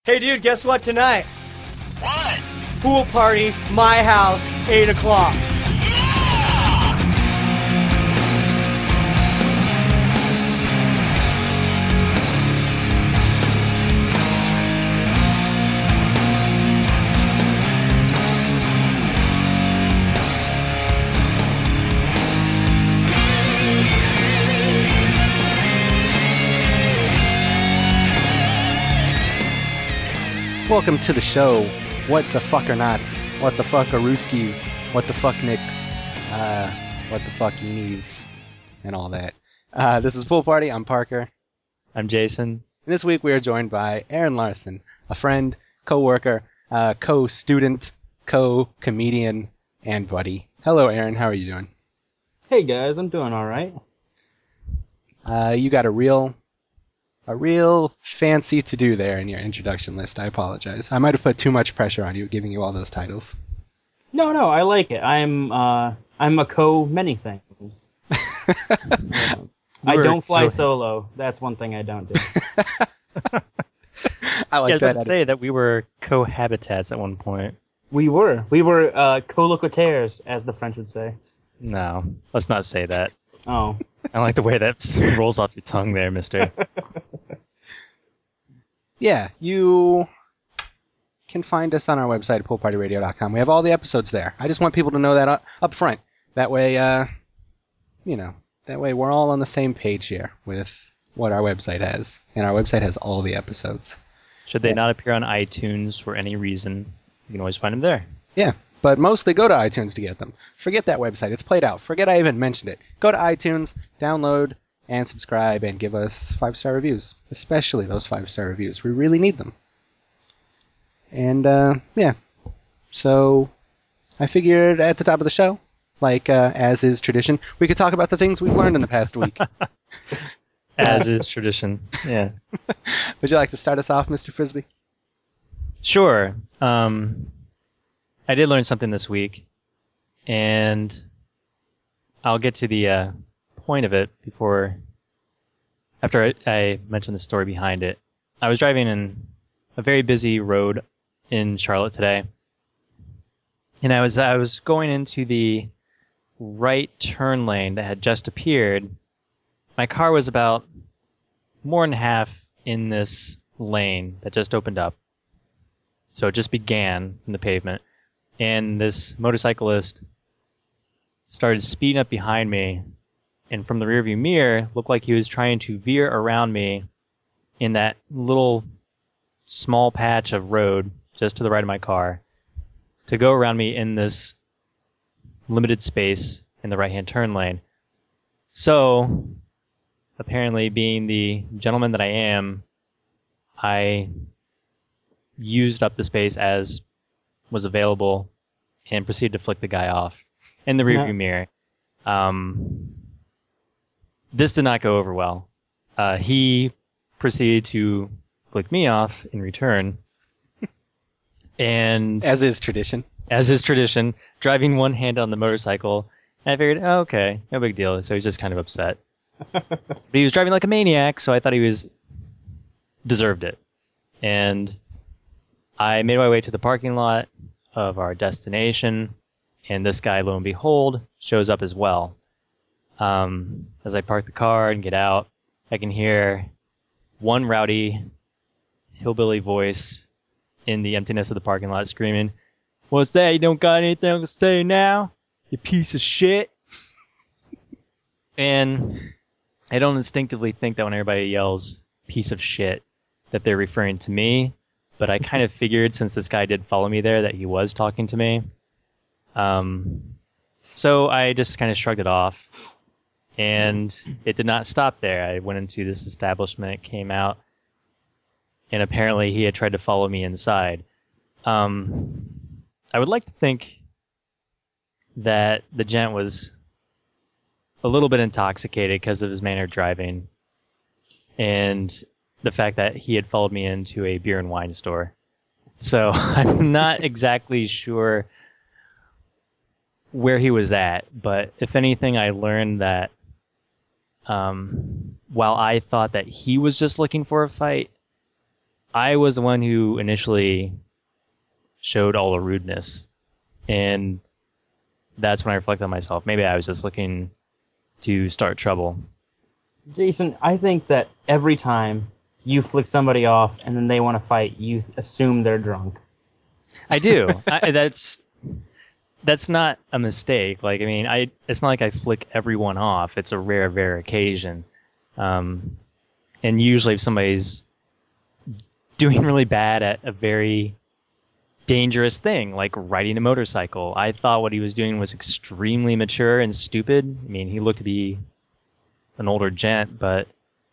Hey dude, guess what tonight? What? Pool party, my house, 8 o'clock. Welcome to the show. What the fuck are knots? What the fuck are rooskies? What the fuck nicks? What the fuck eenies? And all that. This is Pool Party. I'm Parker. I'm Jason. And this week we are joined by Aaron Larson, a friend, co-worker, co-student, co-comedian, and buddy. Hello, Aaron. How are you doing? Hey guys, I'm doing alright. You got a real fancy to-do there in your introduction list. I apologize. I might have put too much pressure on you, giving you all those titles. No, I like it. I'm a many things. I don't fly solo. That's one thing I don't do. I like that. Let's say that we were cohabitants at one point. We were colocataires, as the French would say. No, let's not say that. Oh. I like the way that rolls off your tongue there, mister. Yeah, you can find us on our website at poolpartyradio.com. We have all the episodes there. I just want people to know that up front. That way, that way we're all on the same page here with what our website has. And our website has all the episodes. Should they not appear on iTunes for any reason, you can always find them there. Yeah, but mostly go to iTunes to get them. Forget that website. It's played out. Forget I even mentioned it. Go to iTunes, download, and subscribe, and give us 5-star reviews. Especially those 5-star reviews. We really need them. And, yeah. So, I figured at the top of the show, like, as is tradition, we could talk about the things we've learned in the past week. As is tradition, yeah. Would you like to start us off, Mr. Frisbee? Sure. I did learn something this week, and I'll get to the point of it after I mention the story behind it. I was driving in a very busy road in Charlotte today, and I was going into the right turn lane that had just appeared. My car was about more than half in this lane that just opened up, so it just began in the pavement. And this motorcyclist started speeding up behind me, and from the rearview mirror, looked like he was trying to veer around me in that little small patch of road just to the right of my car to go around me in this limited space in the right-hand turn lane. So, apparently, being the gentleman that I am, I used up the space as was available and proceeded to flick the guy off in the rearview mirror. This did not go over well. He proceeded to flick me off in return. And as is tradition, driving one hand on the motorcycle. And I figured, oh, okay, no big deal. So he's just kind of upset. But he was driving like a maniac, so I thought he deserved it. And I made my way to the parking lot of our destination, and this guy, lo and behold, shows up as well. As I park the car and get out, I can hear one rowdy hillbilly voice in the emptiness of the parking lot screaming, "What's that? You don't got anything to say now? You piece of shit." And I don't instinctively think that when everybody yells piece of shit that they're referring to me, but I kind of figured, since this guy did follow me there, that he was talking to me. So I just kind of shrugged it off. And it did not stop there. I went into this establishment, came out, and apparently he had tried to follow me inside. I would like to think that the gent was a little bit intoxicated because of his manner of driving and the fact that he had followed me into a beer and wine store. So I'm not exactly sure where he was at, but if anything, I learned that while I thought that he was just looking for a fight, I was the one who initially showed all the rudeness, and that's when I reflect on myself. Maybe I was just looking to start trouble. Jason, I think that every time you flick somebody off and then they want to fight, you assume they're drunk. I do. That's not a mistake. Like, I mean, it's not like I flick everyone off. It's a rare occasion. And usually if somebody's doing really bad at a very dangerous thing, like riding a motorcycle, I thought what he was doing was extremely mature and stupid. I mean, he looked to be an older gent, but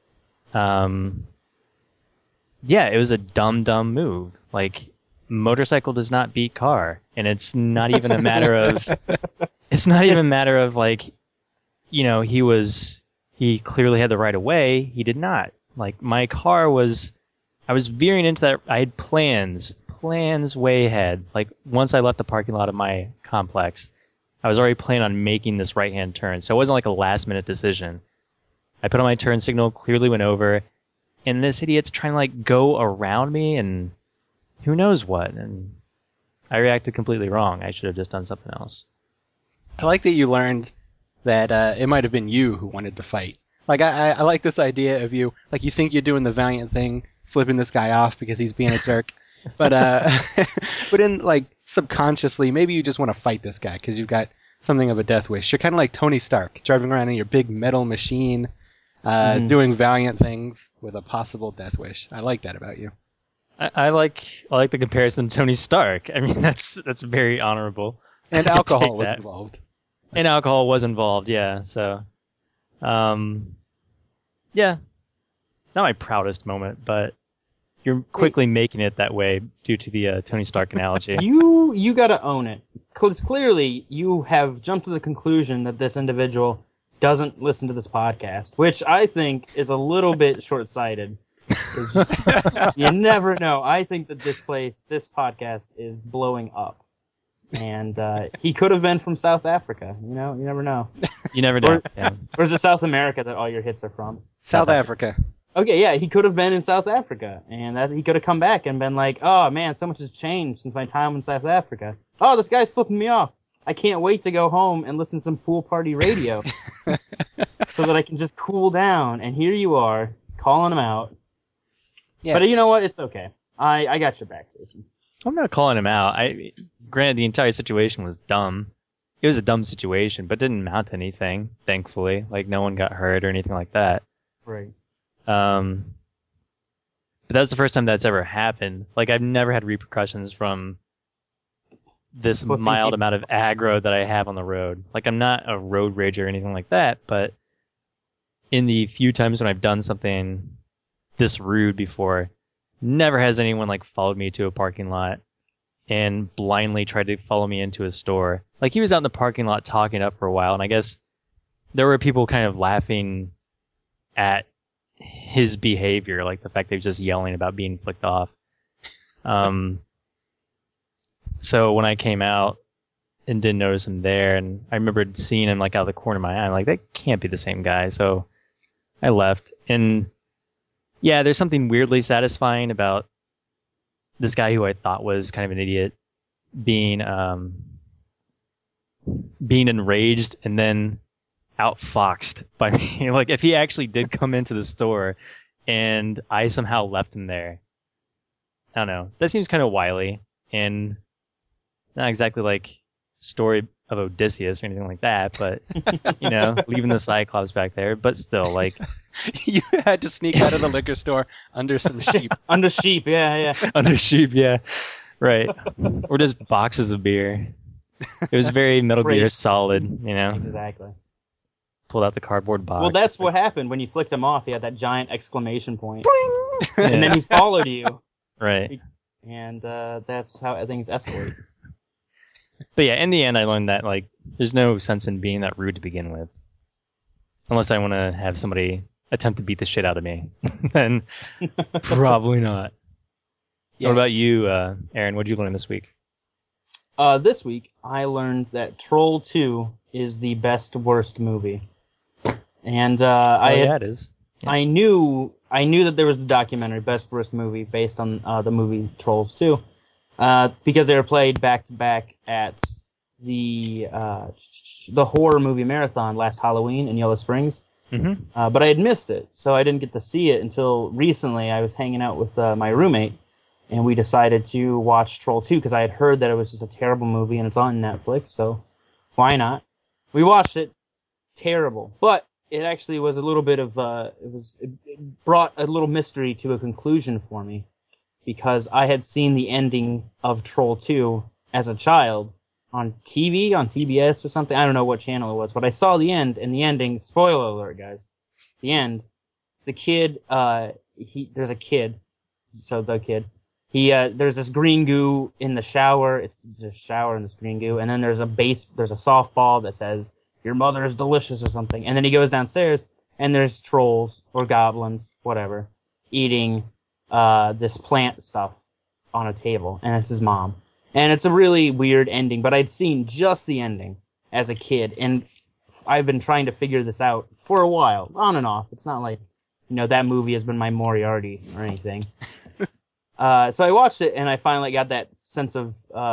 yeah, it was a dumb move. Like, motorcycle does not beat car, and it's not even a matter of like, you know, he clearly had the right of way. He did not. Like, my car I was veering into that. I had plans way ahead. Like, once I left the parking lot of my complex, I was already planning on making this right-hand turn, so it wasn't like a last-minute decision. I put on my turn signal, clearly went over, and this idiot's trying to, like, go around me, and who knows what, and I reacted completely wrong. I should have just done something else. I like that you learned that it might have been you who wanted to fight. Like, I like this idea of you, like, you think you're doing the valiant thing, flipping this guy off because he's being a jerk, but in, like, subconsciously, maybe you just want to fight this guy because you've got something of a death wish. You're kind of like Tony Stark, driving around in your big metal machine, doing valiant things with a possible death wish. I like that about you. I like the comparison to Tony Stark. I mean, that's very honorable. And alcohol was involved. And alcohol was involved, yeah. So, yeah, not my proudest moment, but you're quickly making it that way due to the Tony Stark analogy. You gotta own it. Because clearly you have jumped to the conclusion that this individual doesn't listen to this podcast, which I think is a little bit short-sighted. You never know. I think that this podcast is blowing up. And he could have been from South Africa. You know, you never know. You never know. Yeah. Or is it South America that all your hits are from? South Africa. Okay, yeah, he could have been in South Africa, and he could have come back and been like, "Oh man, so much has changed since my time in South Africa. Oh, this guy's flipping me off. I can't wait to go home and listen to some pool party radio, so that I can just cool down." And here you are calling him out. Yeah. But you know what? It's okay. I got your back, Jason. I'm not calling him out. Granted, the entire situation was dumb. It was a dumb situation, but didn't amount to anything, thankfully. Like, no one got hurt or anything like that. Right. But that was the first time that's ever happened. Like, I've never had repercussions from this mild amount of aggro that I have on the road. Like, I'm not a road rager or anything like that, but in the few times when I've done something this rude before, never has anyone, like, followed me to a parking lot and blindly tried to follow me into a store. Like, he was out in the parking lot talking up for a while, and I guess there were people kind of laughing at his behavior, like the fact that he was just yelling about being flicked off. So when I came out and didn't notice him there, and I remembered seeing him, like, out of the corner of my eye, I'm like, that can't be the same guy. So I left. And yeah, there's something weirdly satisfying about this guy who I thought was kind of an idiot being enraged and then outfoxed by me. Like, if he actually did come into the store and I somehow left him there, I don't know. That seems kind of wily and not exactly like story of Odysseus or anything like that, but, you know, leaving the Cyclops back there, but still, like... You had to sneak out of the liquor store under some sheep. Under sheep, yeah. Under sheep, yeah. Right. Or just boxes of beer. It was very Metal Gear Solid, you know? Exactly. Pulled out the cardboard box. Well, that's what happened when you flicked him off. He had that giant exclamation point. And then he followed you. Right. And that's how things escalate. But yeah, in the end, I learned that, like, there's no sense in being that rude to begin with. Unless I want to have somebody attempt to beat the shit out of me. Then probably not. Yeah. What about you, Aaron? What did you learn this week? This week, I learned that Troll 2 is the best worst movie. And it is. Yeah. I knew I knew that there was the documentary Best Worst Movie based on the movie Trolls 2, because they were played back to back at the horror movie marathon last Halloween in Yellow Springs. Mm-hmm. But I had missed it, so I didn't get to see it until recently. I was hanging out with my roommate, and we decided to watch Troll 2 because I had heard that it was just a terrible movie and it's on Netflix, so why not? We watched it. Terrible. But it actually was a little bit of it brought a little mystery to a conclusion for me, because I had seen the ending of Troll 2 as a child on TV, on TBS or something. I don't know what channel it was, but I saw the end, and the ending, spoiler alert, guys, the end, the kid, there's a kid, so the kid, there's this green goo in the shower, it's a shower in this green goo, and then there's a softball that says, "Your mother is delicious," or something, and then he goes downstairs, and there's trolls, or goblins, whatever, eating this plant stuff on a table, and it's his mom. And it's a really weird ending, but I'd seen just the ending as a kid, and I've been trying to figure this out for a while, on and off. It's not like, that movie has been my Moriarty or anything. So I watched it, and I finally got that sense of,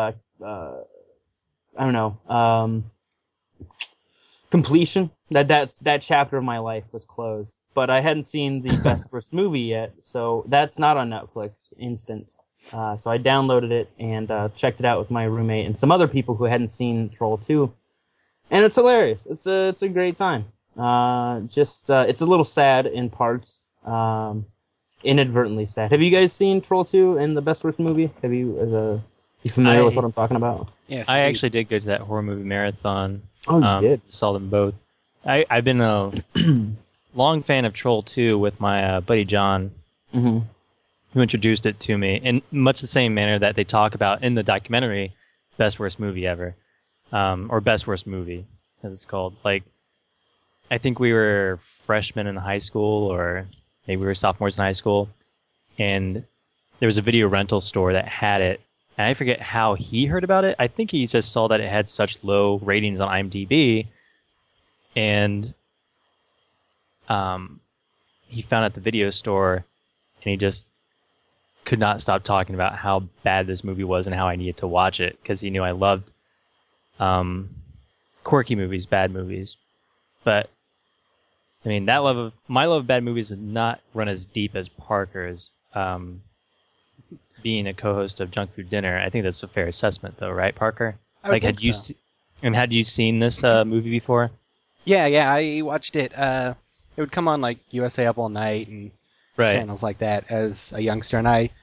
completion. That chapter of my life was closed. But I hadn't seen the Best Worst Movie yet, so that's not on Netflix instant. So I downloaded it and checked it out with my roommate and some other people who hadn't seen Troll 2, and it's hilarious. It's a great time. It's a little sad in parts, inadvertently sad. Have you guys seen Troll 2 and the Best Worst Movie? You familiar with what I'm talking about? Yes, I actually did go to that horror movie marathon. Oh, you did? Saw them both. I've been a long fan of Troll 2 with my buddy John. Mm-hmm. Who introduced it to me in much the same manner that they talk about in the documentary Best Worst Movie Ever, or Best Worst Movie, as it's called. Like, I think we were freshmen in high school, or maybe we were sophomores in high school, and there was a video rental store that had it, and I forget how he heard about it. I think he just saw that it had such low ratings on IMDb, and he found it at the video store, and he just could not stop talking about how bad this movie was and how I needed to watch it, because he knew I loved quirky movies, bad movies. But I mean, my love of bad movies did not run as deep as Parker's. Being a co-host of Junk Food Dinner, I think that's a fair assessment, though, right, Parker? Had you seen this movie before? Yeah, I watched it. It would come on like USA Up All Night and channels like that as a youngster, and I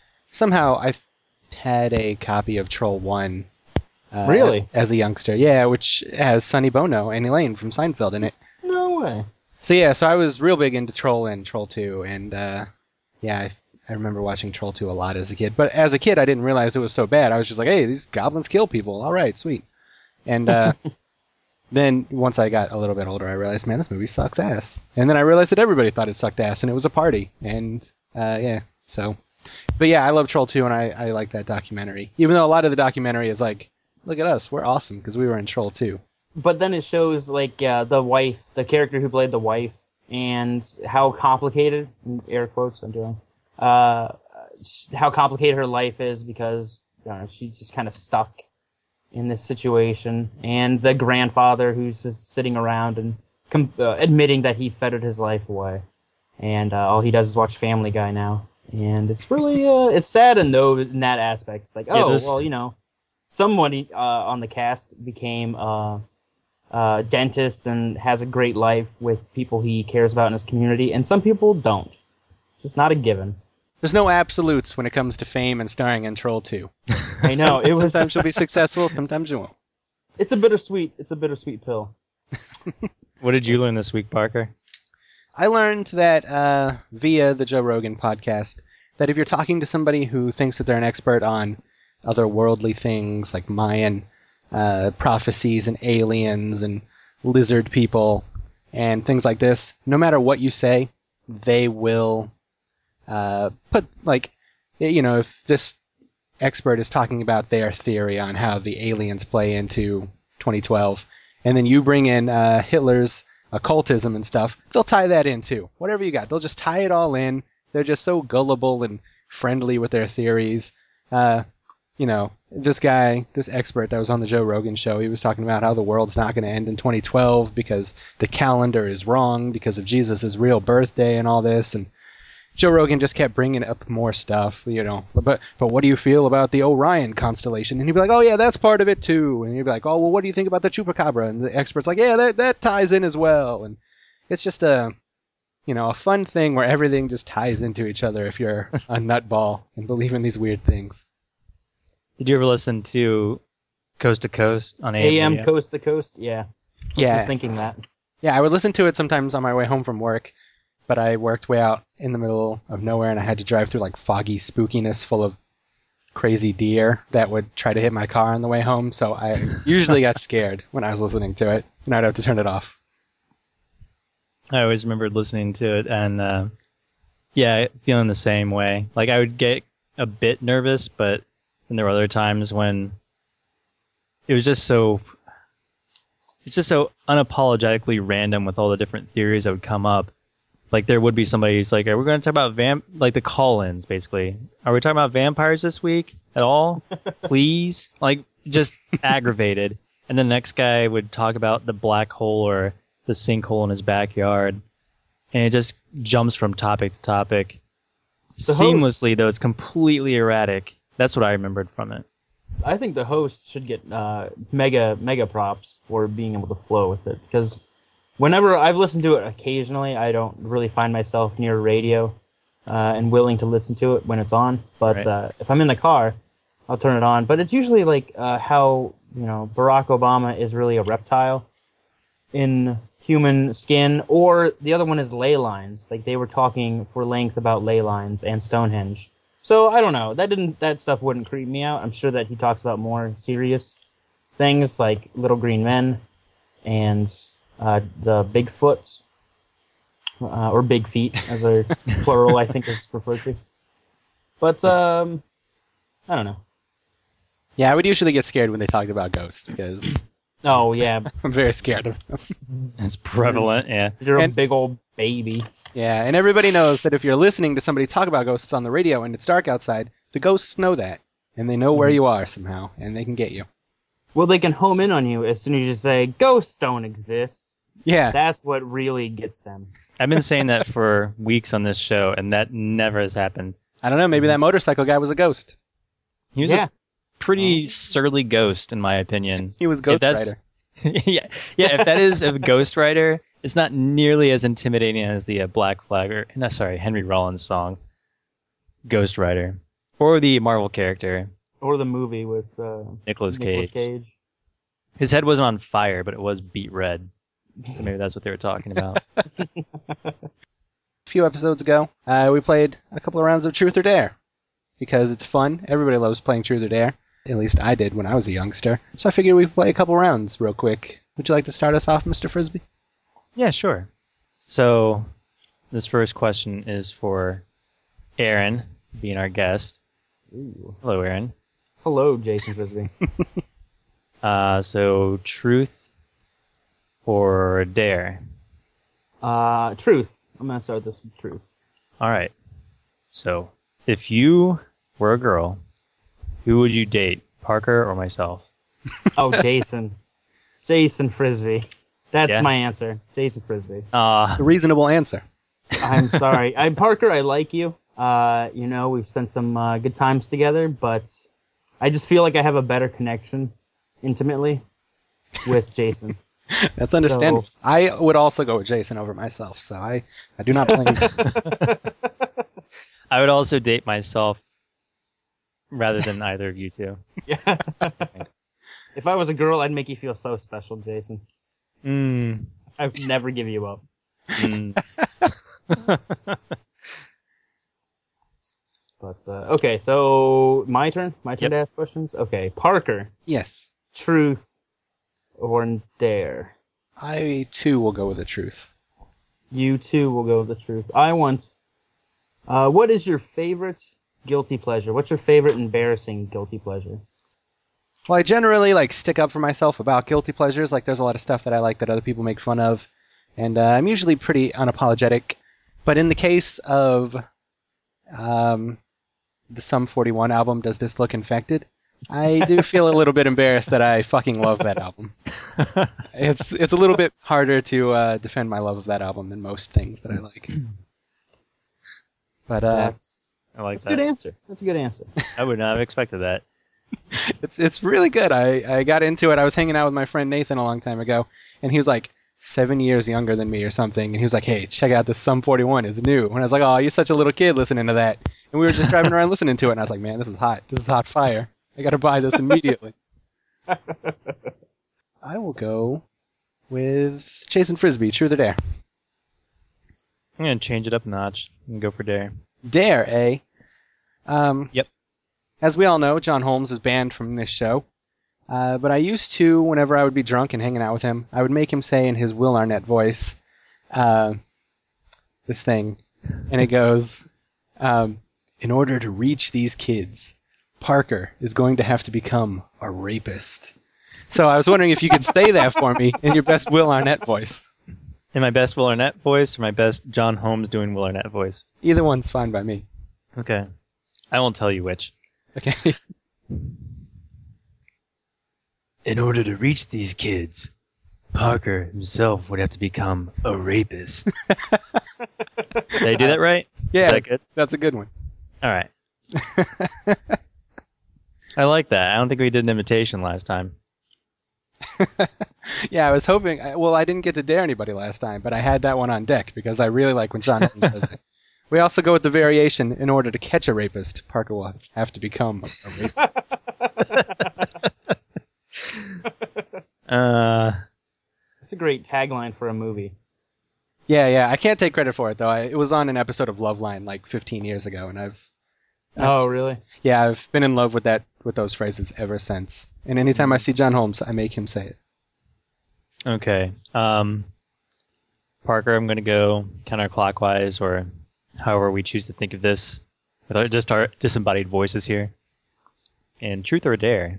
had a copy of Troll 1 really? As a youngster. Yeah, which has Sonny Bono and Elaine from Seinfeld in it. No way. So I was real big into Troll and Troll 2, and I remember watching Troll 2 a lot as a kid. But as a kid, I didn't realize it was so bad. I was just like, hey, these goblins kill people. All right, sweet. And then once I got a little bit older, I realized, man, this movie sucks ass. And then I realized that everybody thought it sucked ass, and it was a party. And so. But yeah, I love Troll 2, and I like that documentary. Even though a lot of the documentary is like, look at us, we're awesome because we were in Troll 2. But then it shows like the wife, the character who played the wife, and how complicated, air quotes I'm doing, how complicated her life is because she's just kind of stuck in this situation, and the grandfather who's just sitting around and admitting that he fettered his life away, and all he does is watch Family Guy now, and it's really it's sad to know in that aspect. It's like, someone on the cast became a dentist and has a great life with people he cares about in his community, and some people don't. It's just not a given. There's no absolutes when it comes to fame and starring in Troll 2. I know. Sometimes you'll be successful, sometimes you won't. It's a bittersweet pill. What did you learn this week, Parker? I learned that via the Joe Rogan podcast, that if you're talking to somebody who thinks that they're an expert on otherworldly things like Mayan prophecies and aliens and lizard people and things like this, no matter what you say, they will put, like, if this expert is talking about their theory on how the aliens play into 2012, and then you bring in Hitler's occultism and stuff, they'll tie that in too. Whatever you got, they'll just tie it all in, They're just so gullible and friendly with their theories. This guy, this expert that was on the Joe Rogan show, he was talking about how the world's not going to end in 2012 because the calendar is wrong because of Jesus' real birthday and all this. And Joe Rogan just kept bringing up more stuff, But what do you feel about the Orion constellation? And he'd be like, oh, yeah, that's part of it, too. And he'd be like, oh, well, what do you think about the Chupacabra? And the expert's like, yeah, that ties in as well. And it's just a fun thing where everything just ties into each other if you're a nutball and believe in these weird things. Did you ever listen to Coast to Coast on AM Radio? Coast to Coast? Yeah. I was just thinking that. Yeah, I would listen to it sometimes on my way home from work, but I worked way out in the middle of nowhere, and I had to drive through like foggy spookiness full of crazy deer that would try to hit my car on the way home, so I usually got scared when I was listening to it, and I'd have to turn it off. I always remembered listening to it and, feeling the same way. Like, I would get a bit nervous, but then there were other times when it's just so unapologetically random with all the different theories that would come up. Like, there would be somebody who's like, are we going to talk about the call-ins, basically. Are we talking about vampires this week at all? Please? Like, just aggravated. And the next guy would talk about the black hole or the sinkhole in his backyard. And it just jumps from topic to topic. Seamlessly, though, it's completely erratic. That's what I remembered from it. I think the host should get mega props for being able to flow with it, because whenever I've listened to it occasionally, I don't really find myself near radio and willing to listen to it when it's on. But right. If I'm in the car, I'll turn it on. But it's usually like how Barack Obama is really a reptile in human skin, or the other one is ley lines. Like, they were talking for length about ley lines and Stonehenge. So I don't know. That stuff wouldn't creep me out. I'm sure that he talks about more serious things like Little Green Men and the Bigfoots, or Big Feet as a plural, I think is referred to. But I don't know. Yeah, I would usually get scared when they talked about ghosts because Oh yeah, I'm very scared of them. It's prevalent, yeah. you're a big old baby. Yeah, and everybody knows that if you're listening to somebody talk about ghosts on the radio and it's dark outside, the ghosts know that, and they know where you are somehow, and they can get you. Well, they can home in on you as soon as you say, ghosts don't exist. Yeah. That's what really gets them. I've been saying that for weeks on this show, and that never has happened. I don't know, maybe that motorcycle guy was a ghost. He was a pretty surly ghost, in my opinion. He was Ghost Rider. yeah, if that is a Ghost Rider, it's not nearly as intimidating as the Black Flag, Henry Rollins song, Ghost Rider. Or the Marvel character. Or the movie with Nicolas Cage. His head wasn't on fire, but it was beat red. So maybe that's what they were talking about. A few episodes ago, we played a couple of rounds of Truth or Dare. Because it's fun. Everybody loves playing Truth or Dare. At least I did when I was a youngster. So I figured we'd play a couple rounds real quick. Would you like to start us off, Mr. Frisbee? Yeah, sure. So this first question is for Aaron, being our guest. Ooh. Hello, Aaron. Hello, Jason Frisbee. So truth or dare? Truth. I'm going to start this with truth. All right. So if you were a girl, who would you date, Parker or myself? Oh, Jason. Jason Frisbee. That's Yeah? my answer. Jason Frisbee. A reasonable answer. I'm sorry. Parker, I like you. We've spent some good times together, but I just feel like I have a better connection intimately with Jason. That's understandable. So- I would also go with Jason over myself, so I do not blame you. I would also date myself rather than either of you two. Yeah. If I was a girl, I'd make you feel so special, Jason. I would never give you up. But, okay, so my turn? My turn to ask questions? Okay, Parker, Yes. truth or dare? I, too, will go with the truth. You too will go with the truth. I want, what is your favorite guilty pleasure? What's your favorite embarrassing guilty pleasure? Well, I generally stick up for myself about guilty pleasures. There's a lot of stuff that I like that other people make fun of, and I'm usually pretty unapologetic. But in the case of the Sum 41 album, Does This Look Infected? I do feel a little bit embarrassed that I fucking love that album. It's a little bit harder to defend my love of that album than most things that I like. But I like that's that. a good answer. That's a good answer. I would not have expected that. it's really good. I got into it. I was hanging out with my friend Nathan a long time ago, and he was like 7 years younger than me or something, and he was like, "Hey, check out this Sum 41. It's new." And I was like, "Oh, you're such a little kid listening to that." And we were just driving around listening to it, and I was like, "Man, this is hot. This is hot fire. I gotta buy this immediately." I will go with Chasing Frisbee, Truth or Dare. I'm going to change it up a notch and go for Dare. Dare, eh? Yep. As we all know, John Holmes is banned from this show. But I used to, whenever I would be drunk and hanging out with him, I would make him say in his Will Arnett voice, this thing. And it goes, in order to reach these kids, Parker is going to have to become a rapist. So I was wondering if you could say that for me in your best Will Arnett voice. In my best Will Arnett voice or my best John Holmes doing Will Arnett voice? Either one's fine by me. Okay. I won't tell you which. Okay. In order to reach these kids, Parker himself would have to become a rapist. Did I do that right? Yeah, Is that good? That's a good one. All right. I like that. I don't think we did an imitation last time. Yeah, I was hoping. Well, I didn't get to dare anybody last time, but I had that one on deck because I really like when John Holmes says it. We also go with the variation, in order to catch a rapist, Parker will have to become a rapist. It's a great tagline for a movie. Yeah. I can't take credit for it, though. It was on an episode of Loveline like 15 years ago, and Oh, really? I've been in love with those phrases ever since. And anytime I see John Holmes, I make him say it. Okay. Parker, I'm going to go counterclockwise, or however we choose to think of this, with just our disembodied voices here. And Truth or Dare?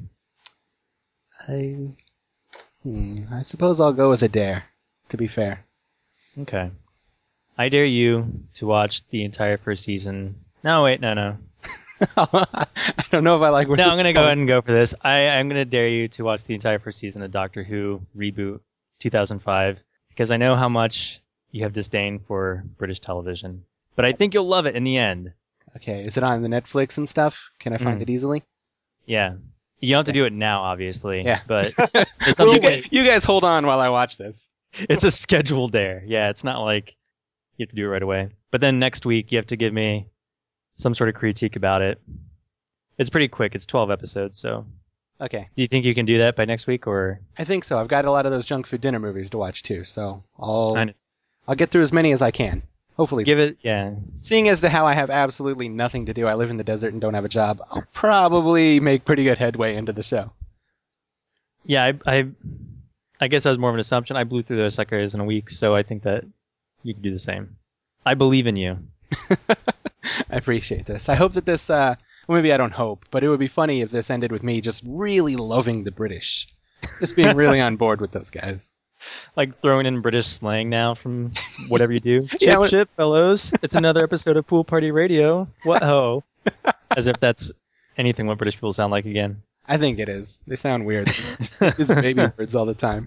I suppose I'll go with a dare, to be fair. Okay. I dare you to watch the entire first season. No, wait, no. I don't know if I like where No, this I'm going to is go going. ahead and go for this. I'm going to dare you to watch the entire first season of Doctor Who reboot 2005, because I know how much you have disdain for British television. But I think you'll love it in the end. Okay, is it on the Netflix and stuff? Can I find it easily? Yeah. You don't have to do it now, obviously. Yeah. But it's something You guys hold on while I watch this. it's a scheduled dare. Yeah, it's not like you have to do it right away. But then next week, you have to give me some sort of critique about it. It's pretty quick. It's 12 episodes, so... Okay, Do you think you can do that by next week, or... I think so. I've got a lot of those junk food dinner movies to watch too, so I'll I- get through as many as I can. Hopefully. Give it... Yeah. Seeing as to how I have absolutely nothing to do, I live in the desert and don't have a job, I'll probably make pretty good headway into the show. Yeah, I guess that was more of an assumption. I blew through those suckers in a week, so I think that you can do the same. I believe in you. I appreciate this. I hope that this, well, maybe I don't hope, but it would be funny if this ended with me just really loving the British. Just being really on board with those guys. Like throwing in British slang now from whatever you do. Yeah, Chip, chip, fellows. It's another episode of Pool Party Radio. What ho? As if that's anything what British people sound like again. I think it is. They sound weird. These baby words all the time.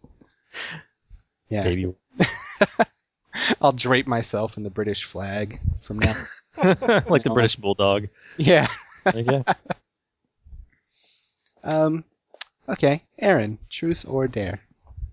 Yeah. Baby. I'll drape myself in the British flag from now. Like the British Bulldog. Yeah. Okay. Okay. Aaron, truth or dare?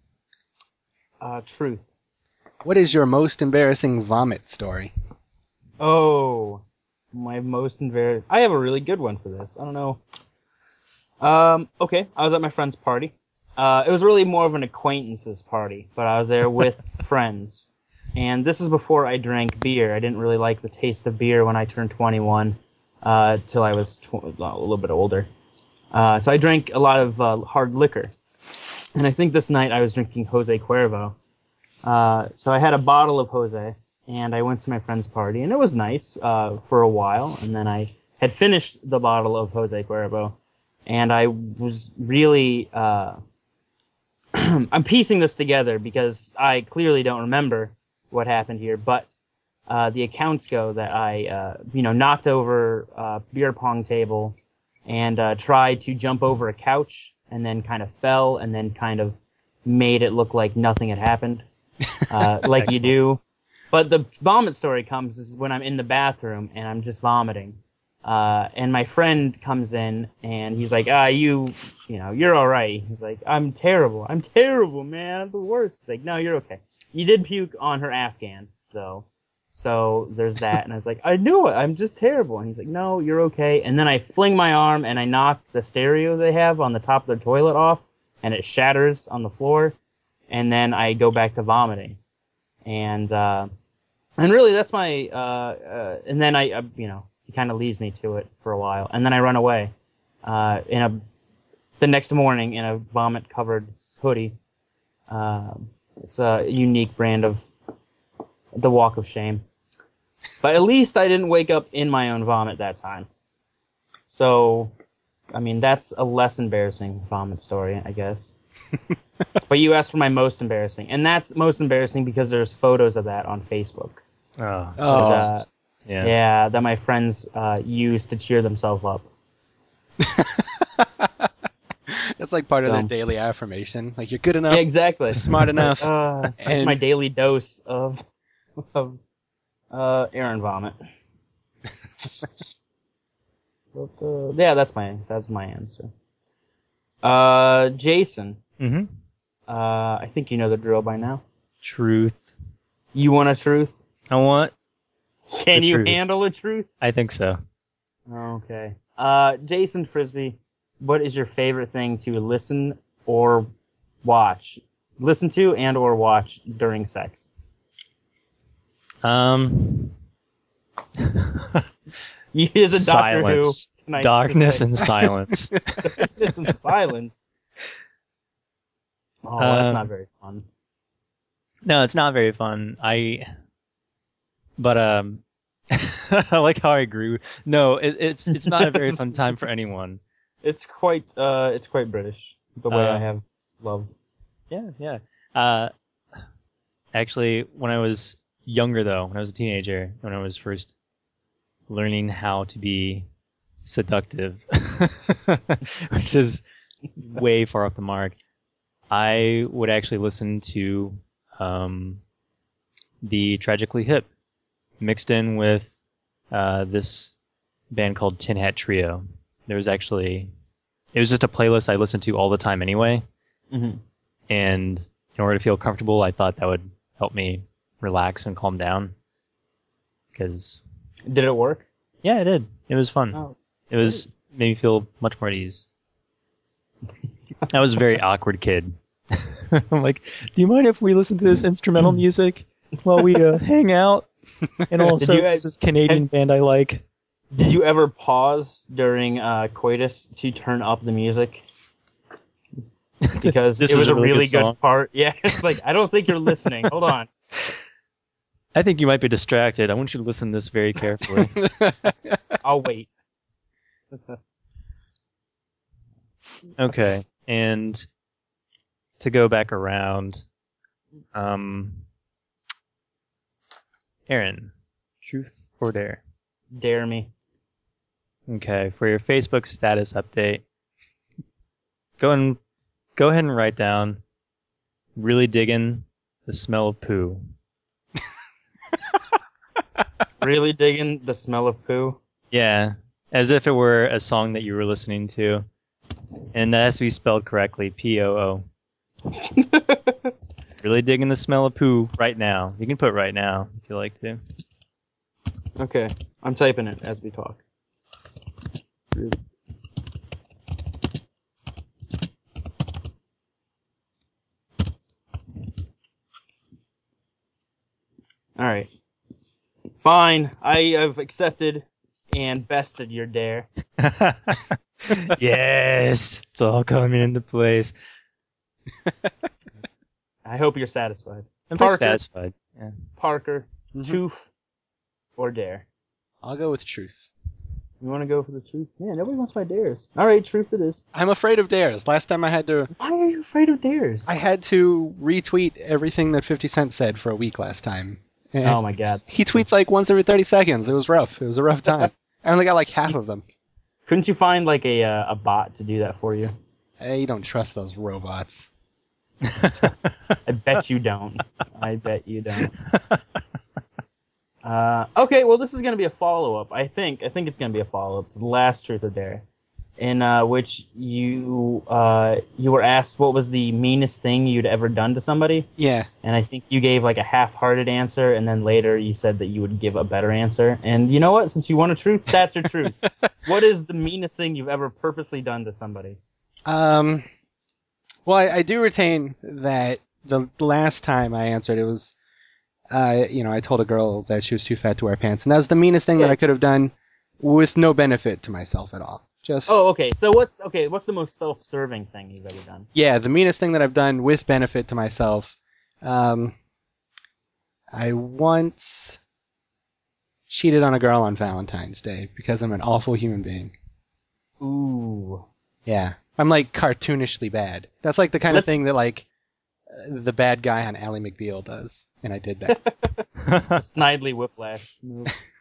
Truth. What is your most embarrassing vomit story? Oh, my most embarrassing. I have a really good one for this. I don't know. Okay, I was at my friend's party. It was really more of an acquaintances party, but I was there with friends. And this is before I drank beer. I didn't really like the taste of beer when I turned 21, till I was a little bit older. So I drank a lot of hard liquor. And I think this night I was drinking Jose Cuervo. So I had a bottle of Jose, and I went to my friend's party, and it was nice for a while. And then I had finished the bottle of Jose Cuervo, and I was really... I'm piecing this together because I clearly don't remember what happened here, but the accounts go that I, knocked over a beer pong table and tried to jump over a couch and then kind of fell and then kind of made it look like nothing had happened, like you do. But the vomit story comes is when I'm in the bathroom and I'm just vomiting. And my friend comes in and he's like, you're all right. He's like, I'm terrible, man. I'm the worst. He's like, no, you're okay. You did puke on her Afghan, though. So there's that. And I was like, I knew it. I'm just terrible. And he's like, no, you're okay. And then I fling my arm and I knock the stereo they have on the top of their toilet off and it shatters on the floor. And then I go back to vomiting. And really that's my, and then he kind of leaves me to it for a while. And then I run away, the next morning in a vomit covered hoodie. It's a unique brand of the walk of shame. But at least I didn't wake up in my own vomit that time. So, I mean, that's a less embarrassing vomit story, I guess. But you asked for my most embarrassing. And that's most embarrassing because there's photos of that on Facebook. Oh. Yeah, that my friends use to cheer themselves up. That's like part of their daily affirmation. Like, you're good enough. Yeah, exactly. You're smart enough. That's my daily dose of Aaron vomit. But, yeah, that's my answer. Jason. Mm-hmm. I think you know the drill by now. Truth. You want a truth? I want. Can you truth. handle a truth? I think so. Okay. Jason Frisbee, what is your favorite thing to listen or watch? Listen to and or watch during sex? He is a silence. Doctor Who. Darkness and silence. Darkness and silence. Oh, that's not very fun. No, it's not very fun. But I like how I agree. No, it's not a very fun time for anyone. It's quite British the way I have love. Yeah. Actually, when I was younger, though, when I was a teenager, when I was first learning how to be seductive, which is way far off the mark, I would actually listen to the Tragically Hip mixed in with this band called Tin Hat Trio. It was just a playlist I listened to all the time anyway. Mm-hmm. And in order to feel comfortable, I thought that would help me relax and calm down. Because did it work? Yeah, it did. It was fun. Oh, it made me feel much more at ease. I was a very awkward kid. I'm like, do you mind if we listen to this instrumental music while we hang out? And also, this Canadian band I like. Did you ever pause during coitus to turn up the music? Because it was a really good part. Yeah, it's like, I don't think you're listening. Hold on. I think you might be distracted. I want you to listen to this very carefully. I'll wait. Okay, and to go back around, Aaron, truth or dare? Dare me. Okay, for your Facebook status update, go ahead and write down, really digging the smell of poo. Really digging the smell of poo? Yeah, as if it were a song that you were listening to. And that has to be spelled correctly, P-O-O. Really digging the smell of poo right now. You can put right now if you like to. Okay, I'm typing it as we talk. Alright. Fine, I have accepted and bested your dare. Yes, it's all coming into place. I hope you're satisfied. I'm pretty satisfied. Yeah. Parker, truth or dare? I'll go with truth. You want to go for the truth? Yeah, nobody wants my dares. All right, truth it is. I'm afraid of dares. Last time I had to... Why are you afraid of dares? I had to retweet everything that 50 Cent said for a week last time. And Oh my god. he tweets like once every 30 seconds. It was rough. It was a rough time. I only got like half of them. Couldn't you find like a bot to do that for you? Hey, you don't trust those robots. I bet you don't. I bet you don't. Okay, well, this is going to be a follow-up. I think it's going to be a follow-up to the last Truth or Dare, in which you were asked what was the meanest thing you'd ever done to somebody. Yeah. And I think you gave like a half-hearted answer, and then later you said that you would give a better answer. And you know what? Since you want a truth, that's your truth. What is the meanest thing you've ever purposely done to somebody? Well, I do retain that the last time I answered, it was, I told a girl that she was too fat to wear pants, and that was the meanest thing that I could have done with no benefit to myself at all. Just. Oh, okay. So what's the most self-serving thing you've ever done? Yeah, the meanest thing that I've done with benefit to myself. I once cheated on a girl on Valentine's Day because I'm an awful human being. Ooh. Yeah. I'm like cartoonishly bad. That's like the kind of thing that like the bad guy on Ally McBeal does, and I did that. Snidely Whiplash move.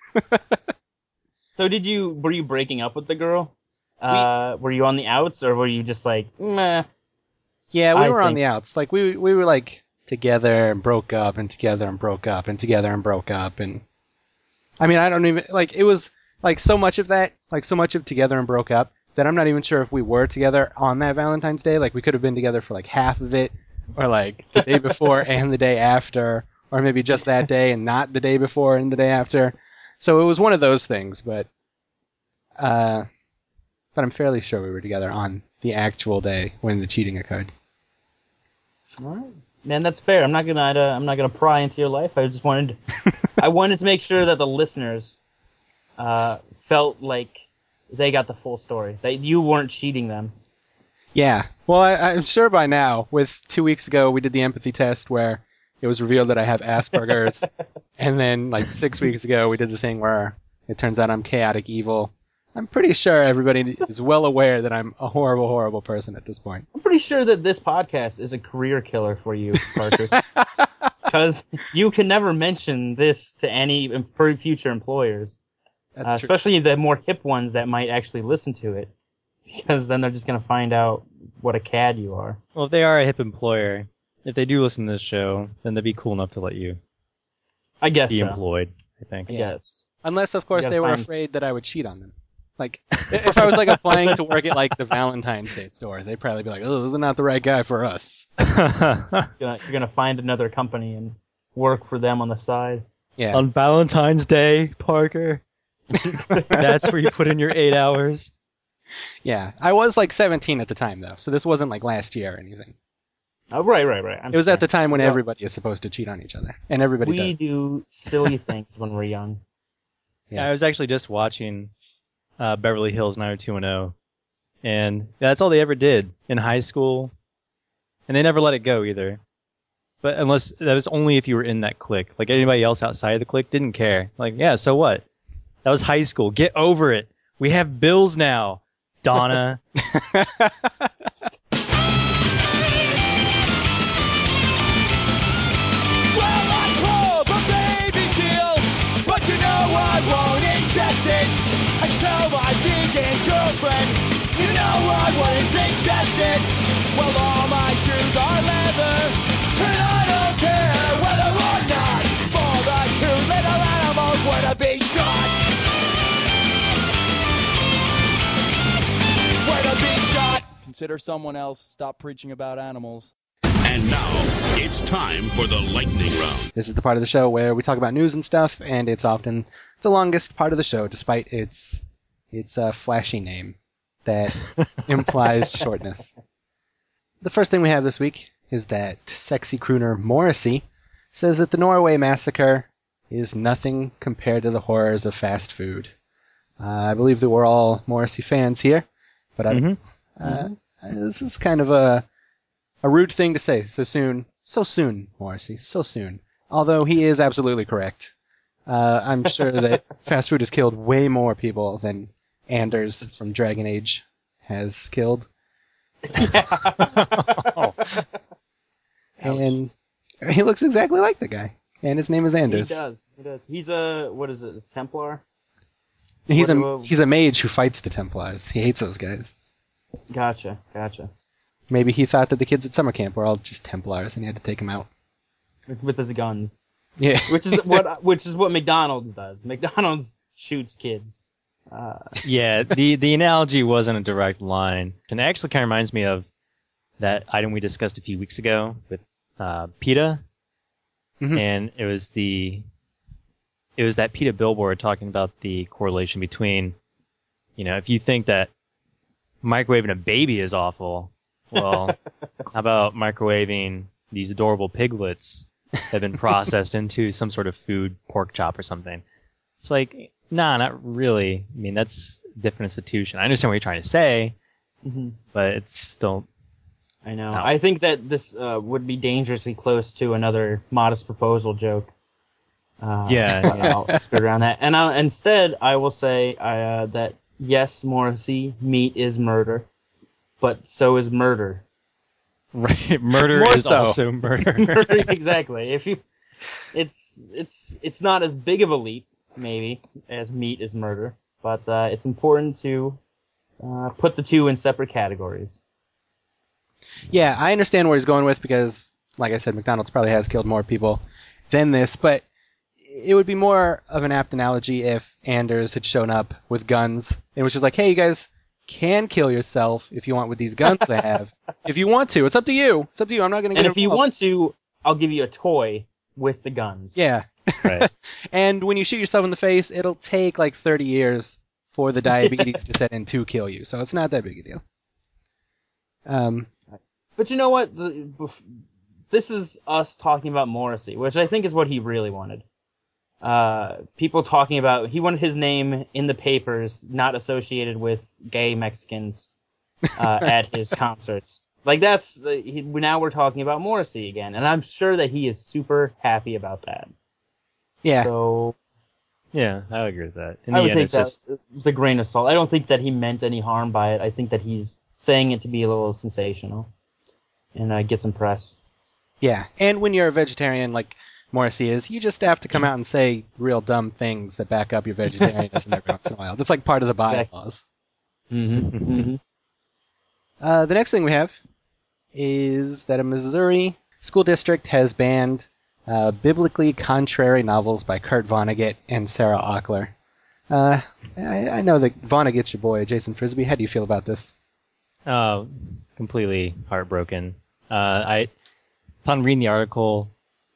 So were you breaking up with the girl? Were you on the outs, or were you just like, meh? Yeah, we were on the outs. Like we were like together and broke up and together and broke up and together and broke up, and I mean I don't even like it was like so much of that, like so much of together and broke up that I'm not even sure if we were together on that Valentine's Day. Like we could have been together for like half of it, or like the day before and the day after, or maybe just that day and not the day before and the day after. So it was one of those things, but I'm fairly sure we were together on the actual day when the cheating occurred. All right. Man, that's fair. I'm not gonna pry into your life. I just wanted to make sure that the listeners felt like they got the full story, that you weren't cheating them. Yeah. Well, I'm sure by now, with 2 weeks ago, we did the empathy test where it was revealed that I have Asperger's. And then, like, 6 weeks ago, we did the thing where it turns out I'm chaotic evil. I'm pretty sure everybody is well aware that I'm a horrible, horrible person at this point. I'm pretty sure that this podcast is a career killer for you, Parker. Because you can never mention this to any future employers. That's true. Especially the more hip ones that might actually listen to it. Because then they're just going to find out what a cad you are. Well, if they are a hip employer, if they do listen to this show, then they'd be cool enough to let you I guess be so. employed, I think. I guess. Unless, of course, You they gotta were find- afraid that I would cheat on them. Like, if I was, like, applying to work at, like, the Valentine's Day store, they'd probably be like, oh, this is not the right guy for us. You're going to find another company and work for them on the side. Yeah. On Valentine's Day, Parker. That's where you put in your 8 hours. Yeah. I was, like, 17 at the time, though, so this wasn't, like, last year or anything. Oh, right. It was at the time when everybody is supposed to cheat on each other. And everybody We does. do silly things when we're young. Yeah. I was actually just watching Beverly Hills 90210, and that's all they ever did in high school, and they never let it go either. But unless that was only if you were in that clique. Like anybody else outside of the clique didn't care. Like, yeah, so what? That was high school. Get over it. We have bills now, Donna. Well, I called the baby seal, but you know I won't ingest it. I tell my vegan girlfriend, you know I won't ingest it. Well, all my shoes are leather, and I don't care whether or not. For the two little animals wanna be shot. Wanna be shot. Consider someone else. Stop preaching about animals. And now, it's time for the lightning round. This is the part of the show where we talk about news and stuff, and it's often the longest part of the show, despite its flashy name that implies shortness. The first thing we have this week is that sexy crooner Morrissey says that the Norway massacre is nothing compared to the horrors of fast food. I believe that we're all Morrissey fans here, but this is kind of a rude thing to say so soon. So soon, Morrissey, so soon. Although he is absolutely correct. I'm sure that fast food has killed way more people than Anders from Dragon Age has killed. And he looks exactly like the guy. And his name is Anders. He does. He's a Templar? He's a mage who fights the Templars. He hates those guys. Gotcha. Maybe he thought that the kids at summer camp were all just Templars and he had to take them out. With his guns. Yeah. Which is what McDonald's does. McDonald's shoots kids. Yeah, the analogy wasn't a direct line. And it actually kind of reminds me of that item we discussed a few weeks ago with PETA. Mhm. And it was that PETA billboard talking about the correlation between, if you think that microwaving a baby is awful, well, how about microwaving these adorable piglets that have been processed into some sort of food, pork chop or something? It's like, nah, not really. I mean, that's a different institution. I understand what you're trying to say, but it's still... I know. No. I think that this would be dangerously close to another modest proposal joke. I'll skirt around that. And instead, I will say that, yes, Morrissey, meat is murder, but so is murder. Right, murder More is so. also murder. Exactly. It's not as big of a leap, maybe, as meat is murder, but it's important to put the two in separate categories. Yeah, I understand where he's going with because, like I said, McDonald's probably has killed more people than this, but it would be more of an apt analogy if Anders had shown up with guns and was just like, hey, you guys can kill yourself if you want with these guns I have. If you want to. It's up to you. It's up to you. I'm not going to get And if you involved. want to, I'll give you a toy with the guns. Yeah. Right. And when you shoot yourself in the face, it'll take like 30 years for the diabetes to set in to kill you, so it's not that big a deal. But you know what? This is us talking about Morrissey, which I think is what he really wanted. People talking about, he wanted his name in the papers, not associated with gay Mexicans at his concerts. Like now we're talking about Morrissey again, and I'm sure that he is super happy about that. Yeah. So Yeah, I would agree with that. In I the would end, take it's that just with a grain of salt. I don't think that he meant any harm by it. I think that he's saying it to be a little sensational and get some press. Yeah, and when you're a vegetarian like Morrissey is, you just have to come out and say real dumb things that back up your vegetarianism every once in a while. That's like part of the bylaws. Mm-hmm. The next thing we have is that a Missouri school district has banned biblically contrary novels by Kurt Vonnegut and Sarah Ackler. I know that Vonnegut's your boy, Jason Frisbee. How do you feel about this? completely heartbroken. Upon reading the article,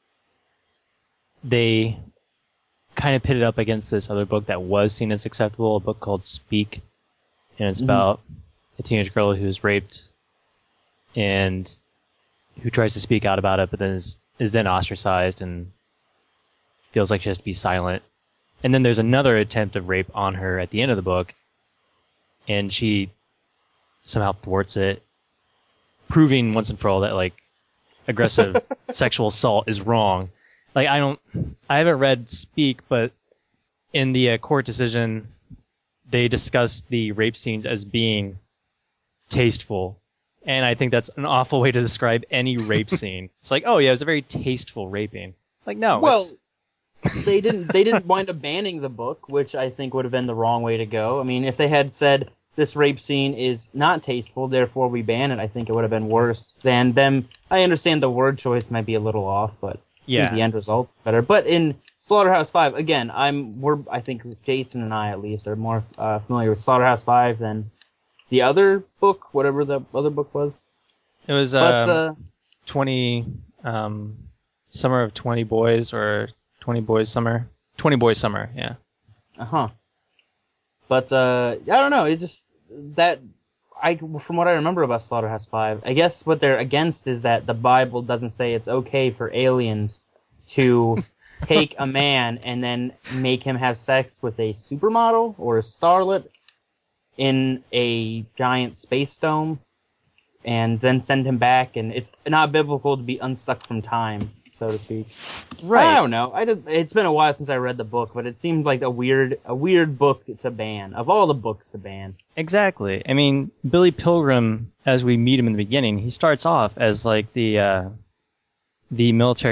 they kind of pitted up against this other book that was seen as acceptable, a book called Speak, and it's about a teenage girl who's raped and who tries to speak out about it, but then is then ostracized and feels like she has to be silent. And then there's another attempt of rape on her at the end of the book, and she somehow thwarts it, proving once and for all that like aggressive sexual assault is wrong. Like I haven't read Speak, but in the court decision, they discussed the rape scenes as being tasteful, and I think that's an awful way to describe any rape scene. It's like, oh yeah, it was a very tasteful raping. Like no, Well, they didn't wind up banning the book, which I think would have been the wrong way to go. I mean, if they had said this rape scene is not tasteful, therefore we ban it, I think it would have been worse than them. I understand the word choice might be a little off, but I think the end result better. But in Slaughterhouse-5, again, I think Jason and I at least are more familiar with Slaughterhouse-5 than the other book, whatever the other book was. it was 20 Summer of 20 Boys or 20 Boys Summer. 20 Boys Summer, yeah. But I don't know. It just from what I remember about Slaughterhouse-5, I guess what they're against is that the Bible doesn't say it's okay for aliens to take a man and then make him have sex with a supermodel or a starlet in a giant space dome and then send him back. And it's not biblical to be unstuck from time, so to speak. Right. I don't know. It's been a while since I read the book, but it seemed like a weird book to ban. Of all the books to ban. Exactly. I mean, Billy Pilgrim, as we meet him in the beginning, he starts off as like the military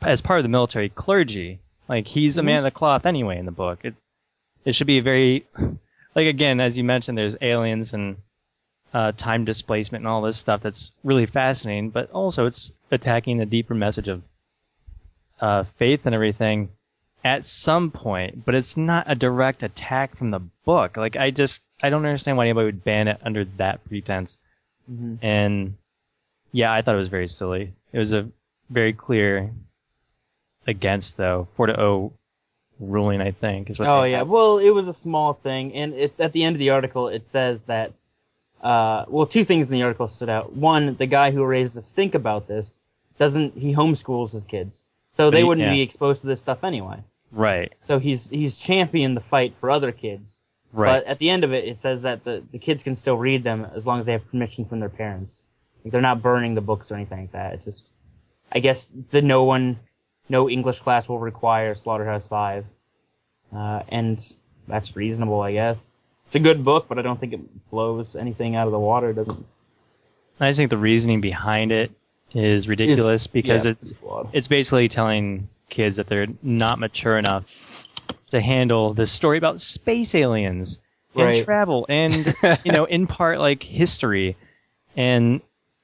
as part of the military clergy. Like, he's a man of the cloth anyway in the book. It should be a very, like, again, as you mentioned, there's aliens and time displacement and all this stuff that's really fascinating, but also it's attacking the deeper message of faith and everything at some point, but it's not a direct attack from the book. Like, I don't understand why anybody would ban it under that pretense. Mm-hmm. And yeah, I thought it was very silly. It was a very clear against, though, 4-0 ruling, I think, is what. Oh they yeah, had. well, it was a small thing, and at the end of the article it says that, two things in the article stood out. One, the guy who raised us think about this he homeschools his kids, so they wouldn't be exposed to this stuff anyway. Right. So he's championed the fight for other kids. Right. But at the end of it says that the kids can still read them as long as they have permission from their parents. Like, they're not burning the books or anything like that. It's just, I guess, no English class will require Slaughterhouse-5. And that's reasonable, I guess. It's a good book, but I don't think it blows anything out of the water. It doesn't. I just think the reasoning behind it is ridiculous because it's basically telling kids that they're not mature enough to handle this story about space aliens and travel and, in part, like, history. And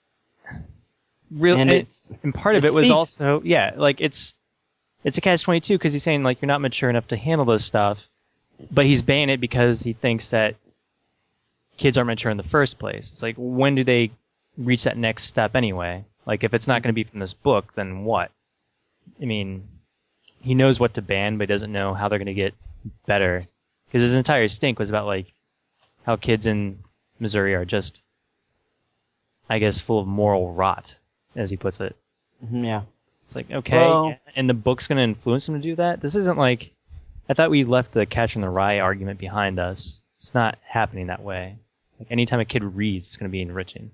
part of it was also, it's a catch-22 because he's saying, like, you're not mature enough to handle this stuff, but he's banning it because he thinks that kids aren't mature in the first place. It's like, when do they reach that next step anyway? Like, if it's not going to be from this book, then what? I mean, he knows what to ban, but he doesn't know how they're going to get better. Because his entire stink was about, like, how kids in Missouri are just, I guess, full of moral rot, as he puts it. Yeah. It's like, okay, and the book's going to influence him to do that? This isn't like, I thought we left the Catcher in the Rye argument behind us. It's not happening that way. Like, anytime a kid reads, it's going to be enriching.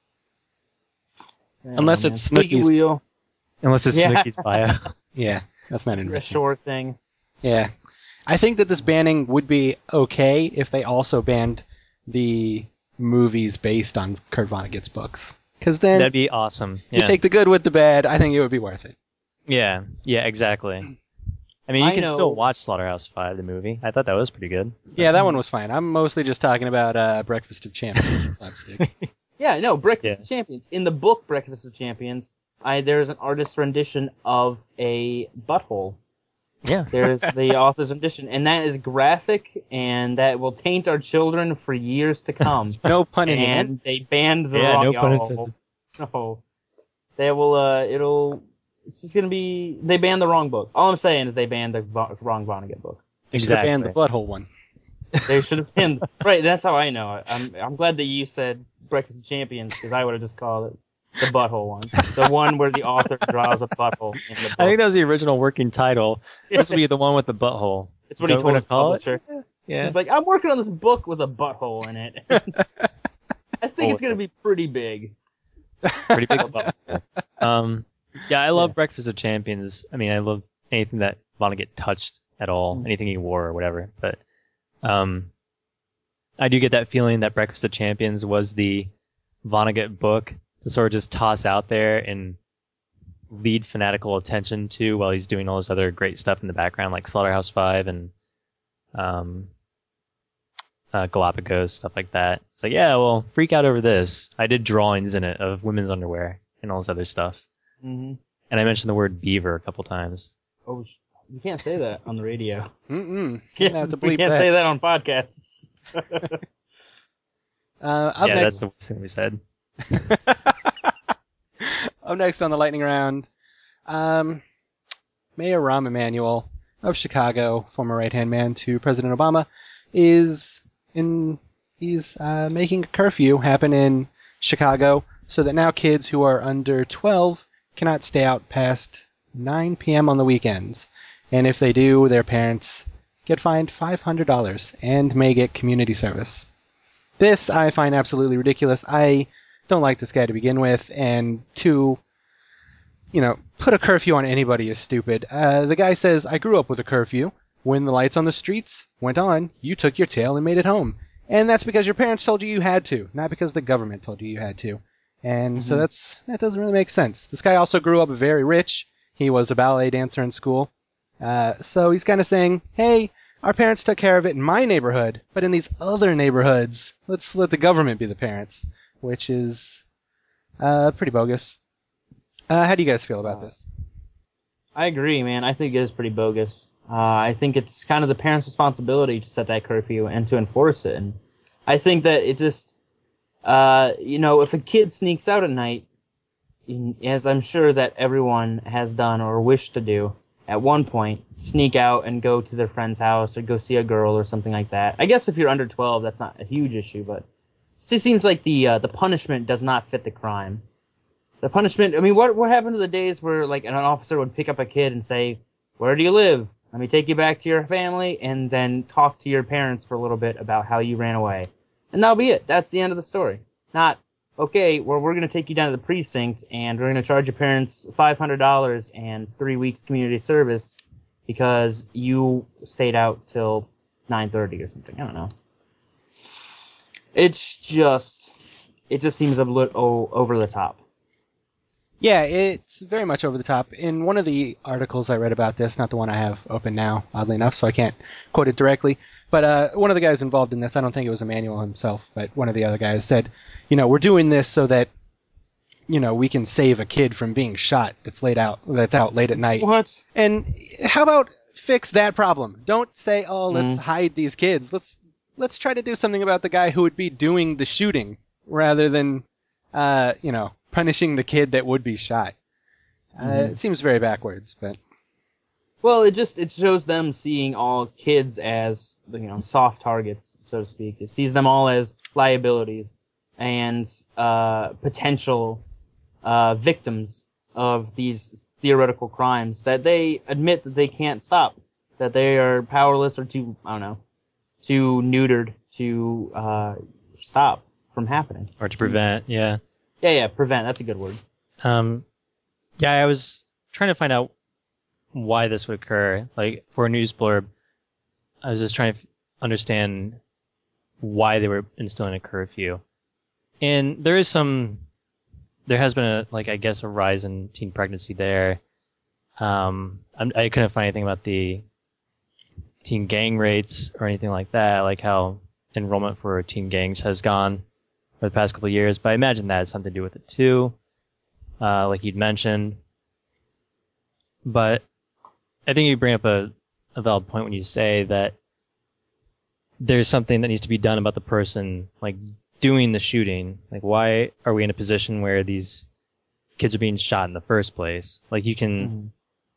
Unless it's Snooki's wheel. Unless it's Snooki's bio. Yeah, that's not A enriching. short thing. Yeah. I think that this banning would be okay if they also banned the movies based on Kurt Vonnegut's books. Because then That'd be awesome. you take the good with the bad. I think it would be worth it. Yeah, exactly. I mean, you can still watch Slaughterhouse-5, the movie. I thought that was pretty good. Yeah, that one was fine. I'm mostly just talking about Breakfast of Champions. Slapstick. Yeah, no, Breakfast of Champions. In the book Breakfast of Champions, there's an artist's rendition of a butthole. Yeah. There's the author's rendition, and that is graphic, and that will taint our children for years to come. No pun intended. And they banned the wrong. No pun intended. No, they will. It's just gonna be. They banned the wrong book. All I'm saying is they banned the wrong Vonnegut book. They should have banned the butthole one. They should have banned. Right. That's how I know it. I'm glad that you said Breakfast of Champions, because I would have just called it the butthole one. The one where the author draws a butthole in the book. I think that was the original working title. This will be the one with the butthole. It's what he told his publisher. Yeah. He's like, I'm working on this book with a butthole in it. I think it's going to be pretty big. Pretty big butthole. Yeah, I love Breakfast of Champions. I mean, I love anything that Vonnegut touched at all, anything he wore or whatever. But I do get that feeling that Breakfast of Champions was the Vonnegut book to sort of just toss out there and lead fanatical attention to while he's doing all this other great stuff in the background, like Slaughterhouse-5 and Galapagos, stuff like that. It's like, yeah, well, freak out over this. I did drawings in it of women's underwear and all this other stuff. Mm-hmm. And I mentioned the word beaver a couple times. Oh, you can't say that on the radio. Mm-mm. We can't say that on podcasts. That's the worst thing we said. Up next on the lightning round, Mayor Rahm Emanuel of Chicago, former right-hand man to President Obama, he's making a curfew happen in Chicago so that now kids who are under 12 cannot stay out past 9 p.m. on the weekends. And if they do, their parents get fined $500 and may get community service. This I find absolutely ridiculous. I don't like this guy to begin with, and to, put a curfew on anybody is stupid. The guy says, I grew up with a curfew. When the lights on the streets went on, you took your tail and made it home. And that's because your parents told you had to, not because the government told you had to. And so that doesn't really make sense. This guy also grew up very rich. He was a ballet dancer in school. So he's kind of saying, hey, our parents took care of it in my neighborhood, but in these other neighborhoods, let's let the government be the parents, which is pretty bogus. How do you guys feel about this? I agree, man. I think it is pretty bogus. I think it's kind of the parents' responsibility to set that curfew and to enforce it. And I think that it just, if a kid sneaks out at night, as I'm sure that everyone has done or wished to do at one point, sneak out and go to their friend's house or go see a girl or something like that. I guess if you're under 12, that's not a huge issue, but it seems like the punishment does not fit the crime. The punishment, I mean, what happened to the days where, like, an officer would pick up a kid and say, where do you live? Let me take you back to your family, and then talk to your parents for a little bit about how you ran away. And that'll be it. That's the end of the story. Not, okay, well, we're going to take you down to the precinct, and we're going to charge your parents $500 and 3 weeks community service because you stayed out till 9:30 or something. I don't know. It just seems a little over the top. Yeah, it's very much over the top. In one of the articles I read about this, not the one I have open now, oddly enough, so I can't quote it directly, but one of the guys involved in this, I don't think it was Emmanuel himself, but one of the other guys said, we're doing this so that, we can save a kid from being shot that's out late at night. What? And how about fix that problem? Don't say, let's hide these kids. Let's try to do something about the guy who would be doing the shooting rather than, punishing the kid that would be shot. It seems very backwards, but... Well, it shows them seeing all kids as, soft targets, so to speak. It sees them all as liabilities and potential victims of these theoretical crimes that they admit that they can't stop, that they are powerless or too neutered to stop from happening. Or to prevent, yeah. Yeah, prevent. That's a good word. I was trying to find out why this would occur. Like, for a news blurb, I was just trying to understand why they were instilling a curfew. And there has been a rise in teen pregnancy there. I couldn't find anything about the teen gang rates or anything like that, like how enrollment for teen gangs has gone for the past couple of years, but I imagine that has something to do with it too, like you'd mentioned. But I think you bring up a valid point when you say that there's something that needs to be done about the person, like, doing the shooting. Like, why are we in a position where these kids are being shot in the first place? Like, you can,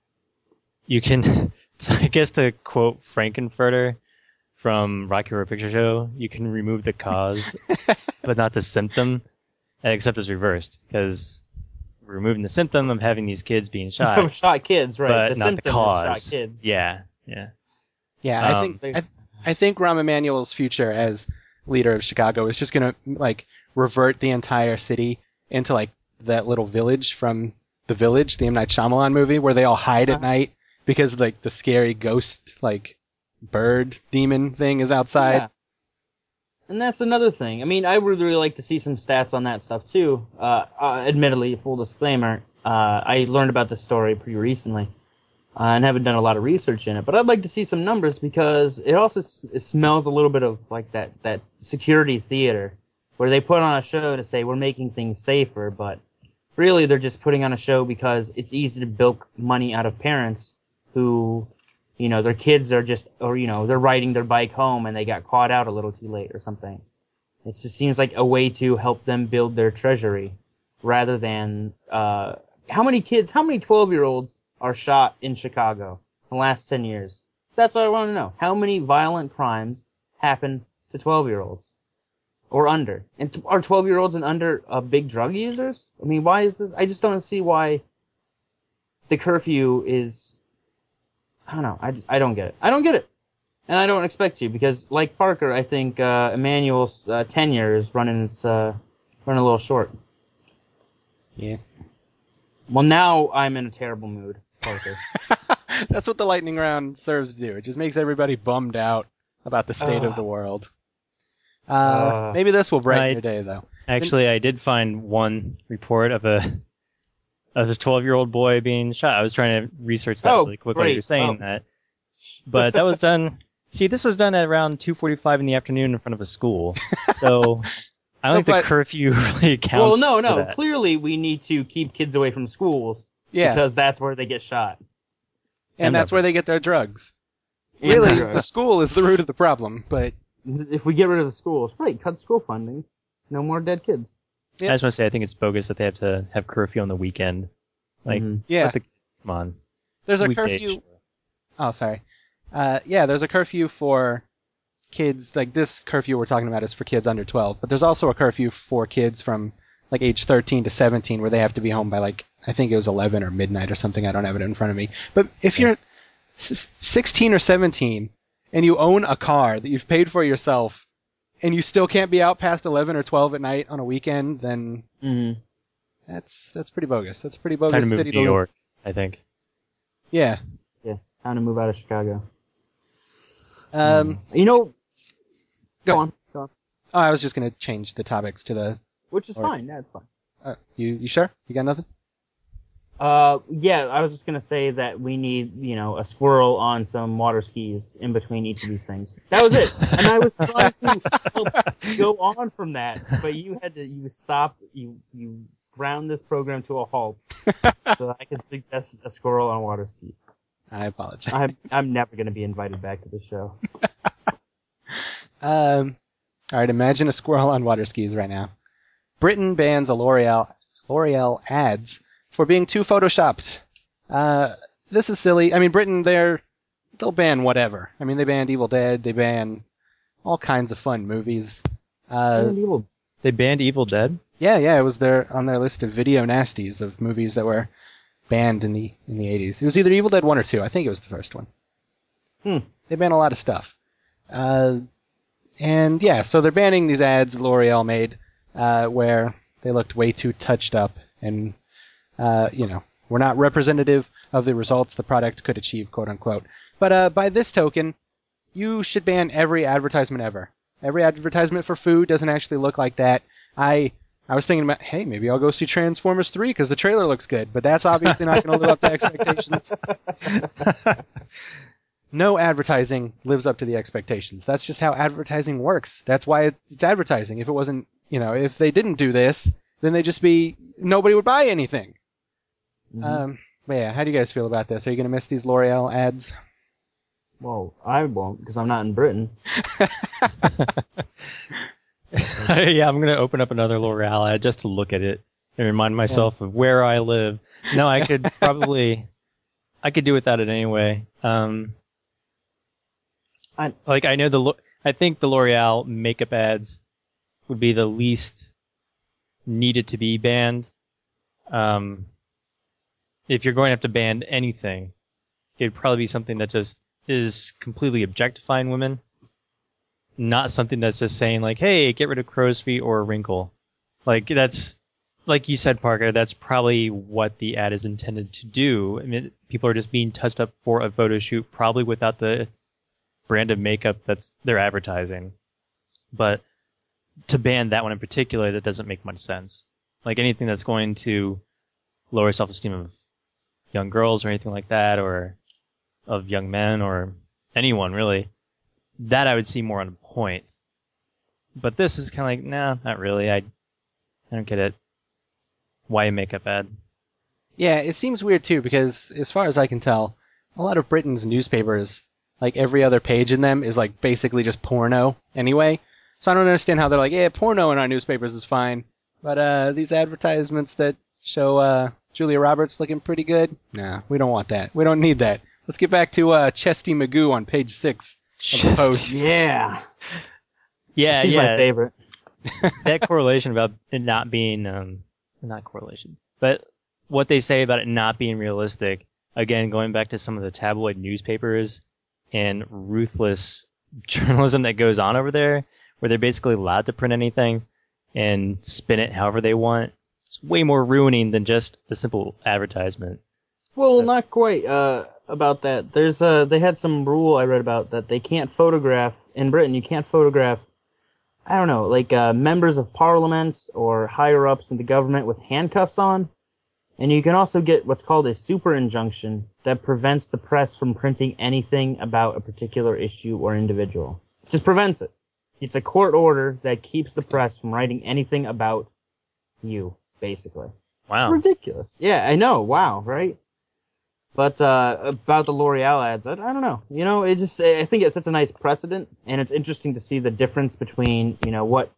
I guess to quote Frankenfurter from Rocky Horror Picture Show, you can remove the cause, but not the symptom, except it's reversed, because we're removing the symptom of having these kids being shot. Shot kids, right? But the not the cause. Shot kids. Yeah. Yeah, I think Rahm Emanuel's future as leader of Chicago is just gonna revert the entire city into that little village from The Village, the M. Night Shyamalan movie, where they all hide at night because the scary ghost bird demon thing is outside. Yeah. And that's another thing. I mean, I would really like to see some stats on that stuff too. Admittedly, full disclaimer, I learned about this story pretty recently and haven't done a lot of research in it. But I'd like to see some numbers because it also smells a little bit of that security theater where they put on a show to say we're making things safer, but really they're just putting on a show because it's easy to bilk money out of parents who, their kids are they're riding their bike home and they got caught out a little too late or something. It just seems like a way to help them build their treasury rather than, how many 12-year-olds are shot in Chicago in the last 10 years? That's what I want to know. How many violent crimes happen to 12-year-olds or under? And are 12-year-olds and under big drug users? I mean, why is this? I just don't see why the curfew is, I don't know. I don't get it. I don't get it. And I don't expect to because, like Parker, I think Emmanuel's tenure is running a little short. Yeah. Well, now I'm in a terrible mood, Parker. That's what the lightning round serves to do. It just makes everybody bummed out about the state of the world. Maybe this will brighten your day, though. Actually, I did find one report of of a 12-year-old boy being shot. I was trying to research that really quick while you were saying that. But that was done. See, this was done at around 2:45 in the afternoon in front of a school. So I don't think the curfew really counts. Well, no. For that. Clearly, we need to keep kids away from schools. Yeah. Because that's where they get shot. And that's where they get their drugs. And Really, drugs. the school is the root of the problem, but... If we get rid of the schools, right, cut school funding. No more dead kids. Yep. I just want to say I think it's bogus that they have to have curfew on the weekend. Like, Yeah. come on. There's a Weekday, curfew... sure. Oh, sorry. There's a curfew for kids, like this curfew we're talking about is for kids under 12, but there's also a curfew for kids from like age 13 to 17 where they have to be home by like, I think it was 11 or midnight or something. I don't have it in front of me. But if you're 16 or 17 and you own a car that you've paid for yourself and you still can't be out past 11 or 12 at night on a weekend, then that's pretty bogus. That's a pretty bogus Time to move city to New live. York, I think. Yeah. Yeah, time to move out of Chicago. You know, go on. Oh, I was just going to change the topics to the... Which is fine. Yeah, it's fine. You sure? You got nothing? Yeah, I was just gonna say that we need, a squirrel on some water skis in between each of these things. That was it. And I was trying to go on from that, but you stopped, you ground this program to a halt so that I could suggest a squirrel on water skis. I apologize. I'm never gonna be invited back to the show. All right, imagine a squirrel on water skis right now. Britain bans a L'Oreal ads for being too photoshopped. This is silly. I mean, Britain, they'll ban whatever. I mean, they banned Evil Dead. They ban all kinds of fun movies. They banned Evil Dead? Yeah, it was on their list of video nasties of movies that were banned in the 80s. It was either Evil Dead 1 or 2. I think it was the first one. They banned a lot of stuff. So they're banning these ads L'Oreal made where they looked way too touched up and, were not representative of the results the product could achieve, quote unquote. But by this token, you should ban every advertisement ever. Every advertisement for food doesn't actually look like that. I was thinking about, hey, maybe I'll go see Transformers 3 because the trailer looks good, but that's obviously not going to live up to expectations. No advertising lives up to the expectations. That's just how advertising works. That's why it's advertising. If it wasn't, if they didn't do this, then they'd just be, nobody would buy anything. But yeah, how do you guys feel about this? Are you going to miss these L'Oreal ads? Well, I won't because I'm not in Britain. Yeah, I'm going to open up another L'Oreal ad just to look at it and remind myself of where I live. No, I could do without it anyway. I think the L'Oreal makeup ads would be the least needed to be banned. If you're going to have to ban anything, it'd probably be something that just is completely objectifying women, not something that's just saying like, hey, get rid of crow's feet or a wrinkle. Like that's, like you said, Parker, that's probably what the ad is intended to do. I mean, people are just being touched up for a photo shoot, probably without the brand of makeup that's they're advertising. But to ban that one in particular, that doesn't make much sense. Like anything that's going to lower self-esteem of young girls or anything like that, or of young men or anyone really, that I would see more on point. But this is kind of like, nah, not really. I don't get it. Why a makeup ad? Yeah, it seems weird too because as far as I can tell, a lot of Britain's newspapers, like every other page in them is like basically just porno anyway. So I don't understand how they're like, yeah, porno in our newspapers is fine, but these advertisements that show Julia Roberts looking pretty good, nah, we don't want that. We don't need that. Let's get back to Chesty Magoo on page 6 of the post. Yeah. Yeah, She's my favorite. That correlation about it not being, not correlation, but what they say about it not being realistic, again, going back to some of the tabloid newspapers and ruthless journalism that goes on over there, where they're basically allowed to print anything and spin it however they want. It's way more ruining than just a simple advertisement. Well, not quite about that. There's they had some rule I read about that they can't photograph in Britain. You can't photograph, I don't know, like members of parliament or higher ups in the government with handcuffs on, And you can also get what's called a super injunction that prevents the press from printing anything about a particular issue or individual. Just prevents it. It's a court order that keeps the press from writing anything about you, basically. Wow. It's ridiculous. Yeah, I know. Wow, right? But about the L'Oreal ads, I don't know. You know, I think it sets a nice precedent, and it's interesting to see the difference between, you know, what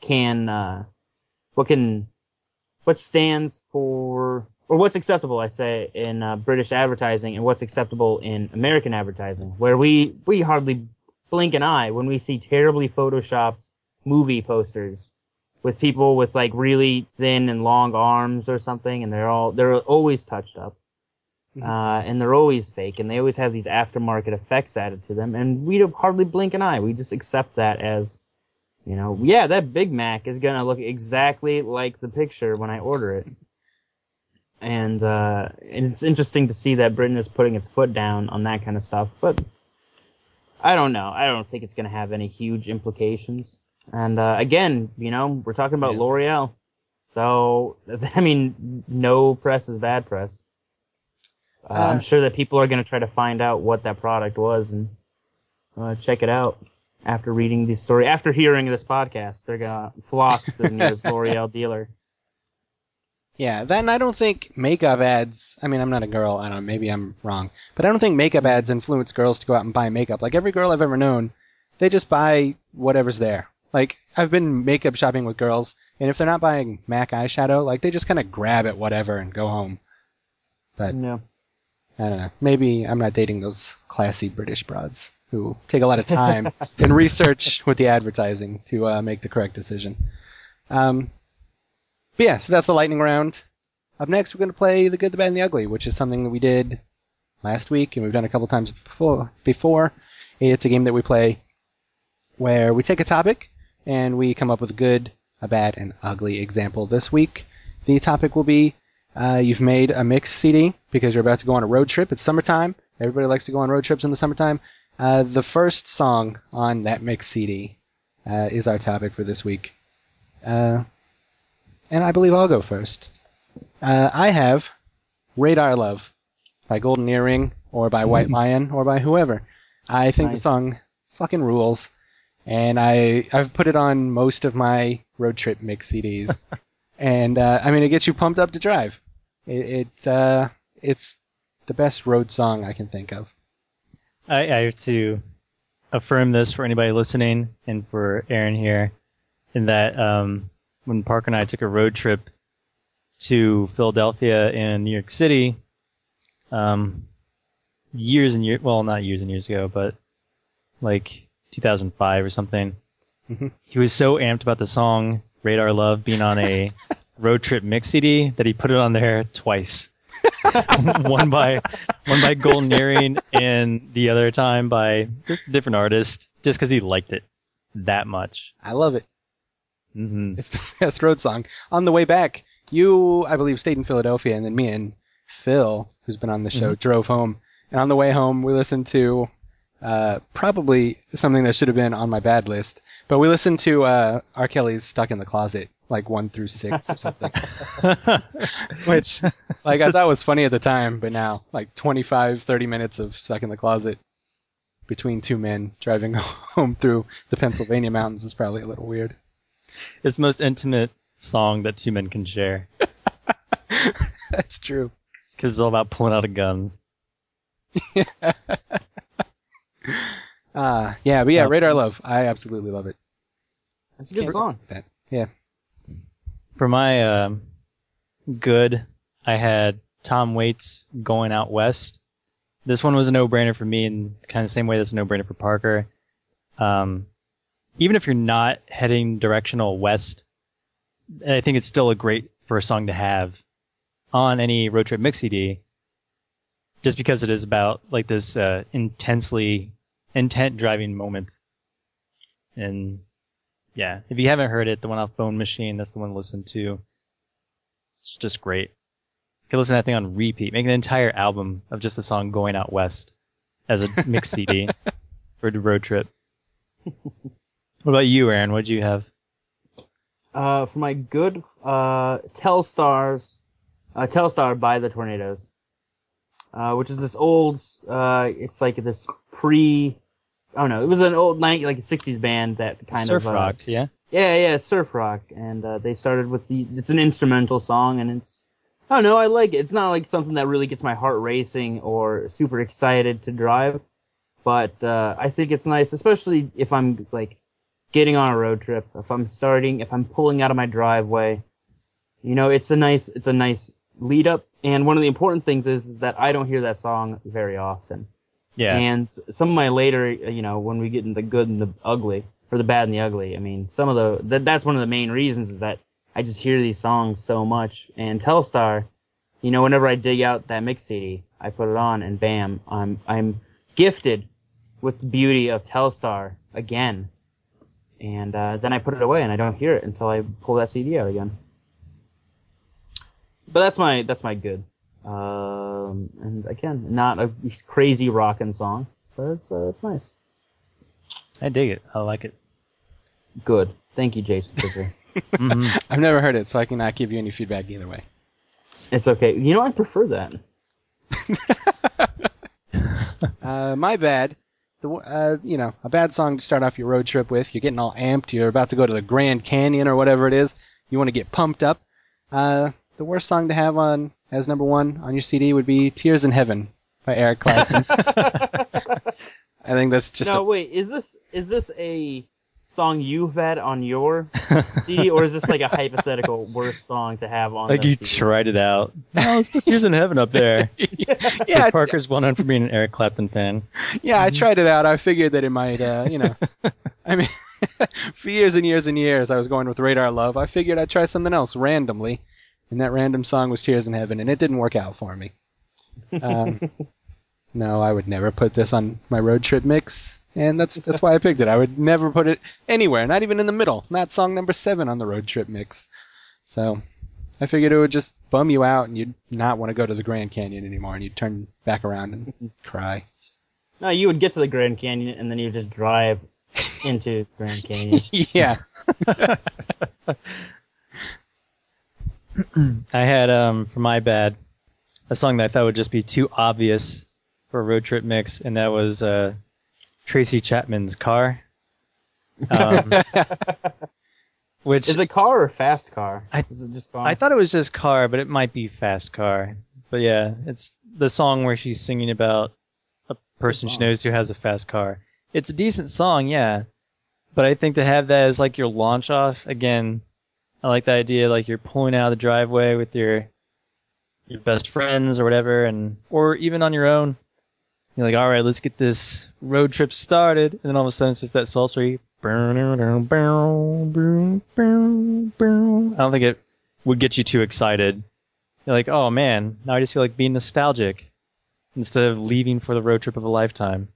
stands for, or what's acceptable, I say, in British advertising and what's acceptable in American advertising, where we hardly blink an eye when we see terribly photoshopped movie posters with people with like really thin and long arms or something, and they're always touched up. And they're always fake, and they always have these aftermarket effects added to them, and we don't hardly blink an eye. We just accept that as, you know, yeah, that Big Mac is gonna look exactly like the picture when I order it. And it's interesting to see that Britain is putting its foot down on that kind of stuff, but I don't know. I don't think it's gonna have any huge implications. And again, you know, we're talking about L'Oreal, so I mean, no press is bad press. I'm sure that people are going to try to find out what that product was and check it out after reading the story. After hearing this podcast, they're going to flock to the nearest L'Oreal dealer. Yeah, then I don't think makeup ads, I mean, I'm not a girl, I don't know, maybe I'm wrong, but I don't think makeup ads influence girls to go out and buy makeup. Like, every girl I've ever known, they just buy whatever's there. Like, I've been makeup shopping with girls, and if they're not buying MAC eyeshadow, like, they just kind of grab at whatever and go home. But No. I don't know. Maybe I'm not dating those classy British broads who take a lot of time and research with the advertising to make the correct decision. But yeah, so that's the lightning round. Up next, we're going to play The Good, the Bad, and the Ugly, which is something that we did last week, and we've done a couple times before. It's a game that we play where we take a topic, and we come up with a good, a bad, and ugly example. This week, the topic will be you've made a mix CD because you're about to go on a road trip. It's summertime. Everybody likes to go on road trips in the summertime. The first song on that mix CD is our topic for this week. And I believe I'll go first. I have Radar Love by Golden Earring or by White Lion or by whoever. I think the song fucking rules. And I've put it on most of my road trip mix CDs. And, I mean, it gets you pumped up to drive. It's the best road song I can think of. I have to affirm this for anybody listening and for Aaron here, in that when Parker and I took a road trip to Philadelphia and New York City, years and years, well, not years and years ago, but like 2005 or something, he was so amped about the song Radar Love being on a road trip mix CD that he put it on there twice. one by Golden Earring and the other time by just a different artist, just because he liked it that much. I love it. Mm-hmm. It's the best road song. On the way back, you, I believe, stayed in Philadelphia, and then me and Phil, who's been on the show, drove home. And on the way home, we listened to probably something that should have been on my bad list, but we listened to R. Kelly's Stuck in the Closet, like 1 through 6 or something. Which, like, I thought was funny at the time, but now, like 25, 30 minutes of Stuck in the Closet between two men driving home through the Pennsylvania mountains is probably a little weird. It's the most intimate song that two men can share. That's true. Because it's all about pulling out a gun. Yeah, but yeah, Radar Love. I absolutely love it. That's a good song. Yeah. For my good, I had Tom Waits Going Out West. This one was a no-brainer for me in kind of the same way that's a no-brainer for Parker. Even if you're not heading directional west, I think it's still a great first song to have on any road trip mix CD, just because it is about like this intent driving moment. And yeah, if you haven't heard it, the one off Bone Machine, that's the one to listen to. It's just great. You can listen to that thing on repeat. Make an entire album of just the song Going Out West as a mix CD for the road trip. What about you, Aaron? What did you have? For my good, Telstar's Telstar by the Tornadoes, which is this old, it's like this it was an old like a 60s band that kind Surf of rock, yeah. Yeah, surf rock, and they started with it's an instrumental song, and I don't know, I like it. It's not like something that really gets my heart racing or super excited to drive, but I think it's nice, especially if I'm like getting on a road trip, if I'm pulling out of my driveway. You know, it's a nice lead up, and one of the important things is that I don't hear that song very often. Yeah. And some of my later, when we get in the good and the ugly, or the bad and the ugly, I mean, that's one of the main reasons is that I just hear these songs so much. And Telstar, whenever I dig out that mix CD, I put it on, and bam, I'm gifted with the beauty of Telstar again. And then I put it away, and I don't hear it until I pull that CD out again. But that's my good. And again, not a crazy rockin' song, but it's nice. I dig it. I like it. Good. Thank you, Jason Fisher. Mm-hmm. I've never heard it, so I cannot give you any feedback either way. It's okay. I prefer that. My bad. A bad song to start off your road trip with. You're getting all amped. You're about to go to the Grand Canyon or whatever it is. You want to get pumped up. The worst song to have on as number one on your CD would be "Tears in Heaven" by Eric Clapton. I think that's just. No, wait. Is this a song you've had on your CD, or is this like a hypothetical worst song to have on? Like the you CD? tried it out. No, let's put "Tears in Heaven" up there. Yeah, Parker's well known for being an Eric Clapton fan. Yeah, I tried it out. I figured that it might, I mean, for years and years and years, I was going with Radar Love. I figured I'd try something else randomly, and that random song was Tears in Heaven, and it didn't work out for me. No, I would never put this on my road trip mix, and that's why I picked it. I would never put it anywhere, not even in the middle, not song number 7 on the road trip mix. So I figured it would just bum you out, and you'd not want to go to the Grand Canyon anymore, and you'd turn back around and cry. No, you would get to the Grand Canyon, and then you would just drive into Grand Canyon. Yeah. I had, for my bad, a song that I thought would just be too obvious for a road trip mix, and that was Tracy Chapman's Car. Which is it Car or Fast Car? Is it just Car? I thought it was just Car, but it might be Fast Car. But yeah, it's the song where she's singing about a person she knows who has a fast car. It's a decent song, yeah. But I think to have that as like your launch off, again, I like the idea like you're pulling out of the driveway with your best friends or whatever, or even on your own. You're like, all right, let's get this road trip started, and then all of a sudden it's just that sultry. I don't think it would get you too excited. You're like, oh man, now I just feel like being nostalgic instead of leaving for the road trip of a lifetime.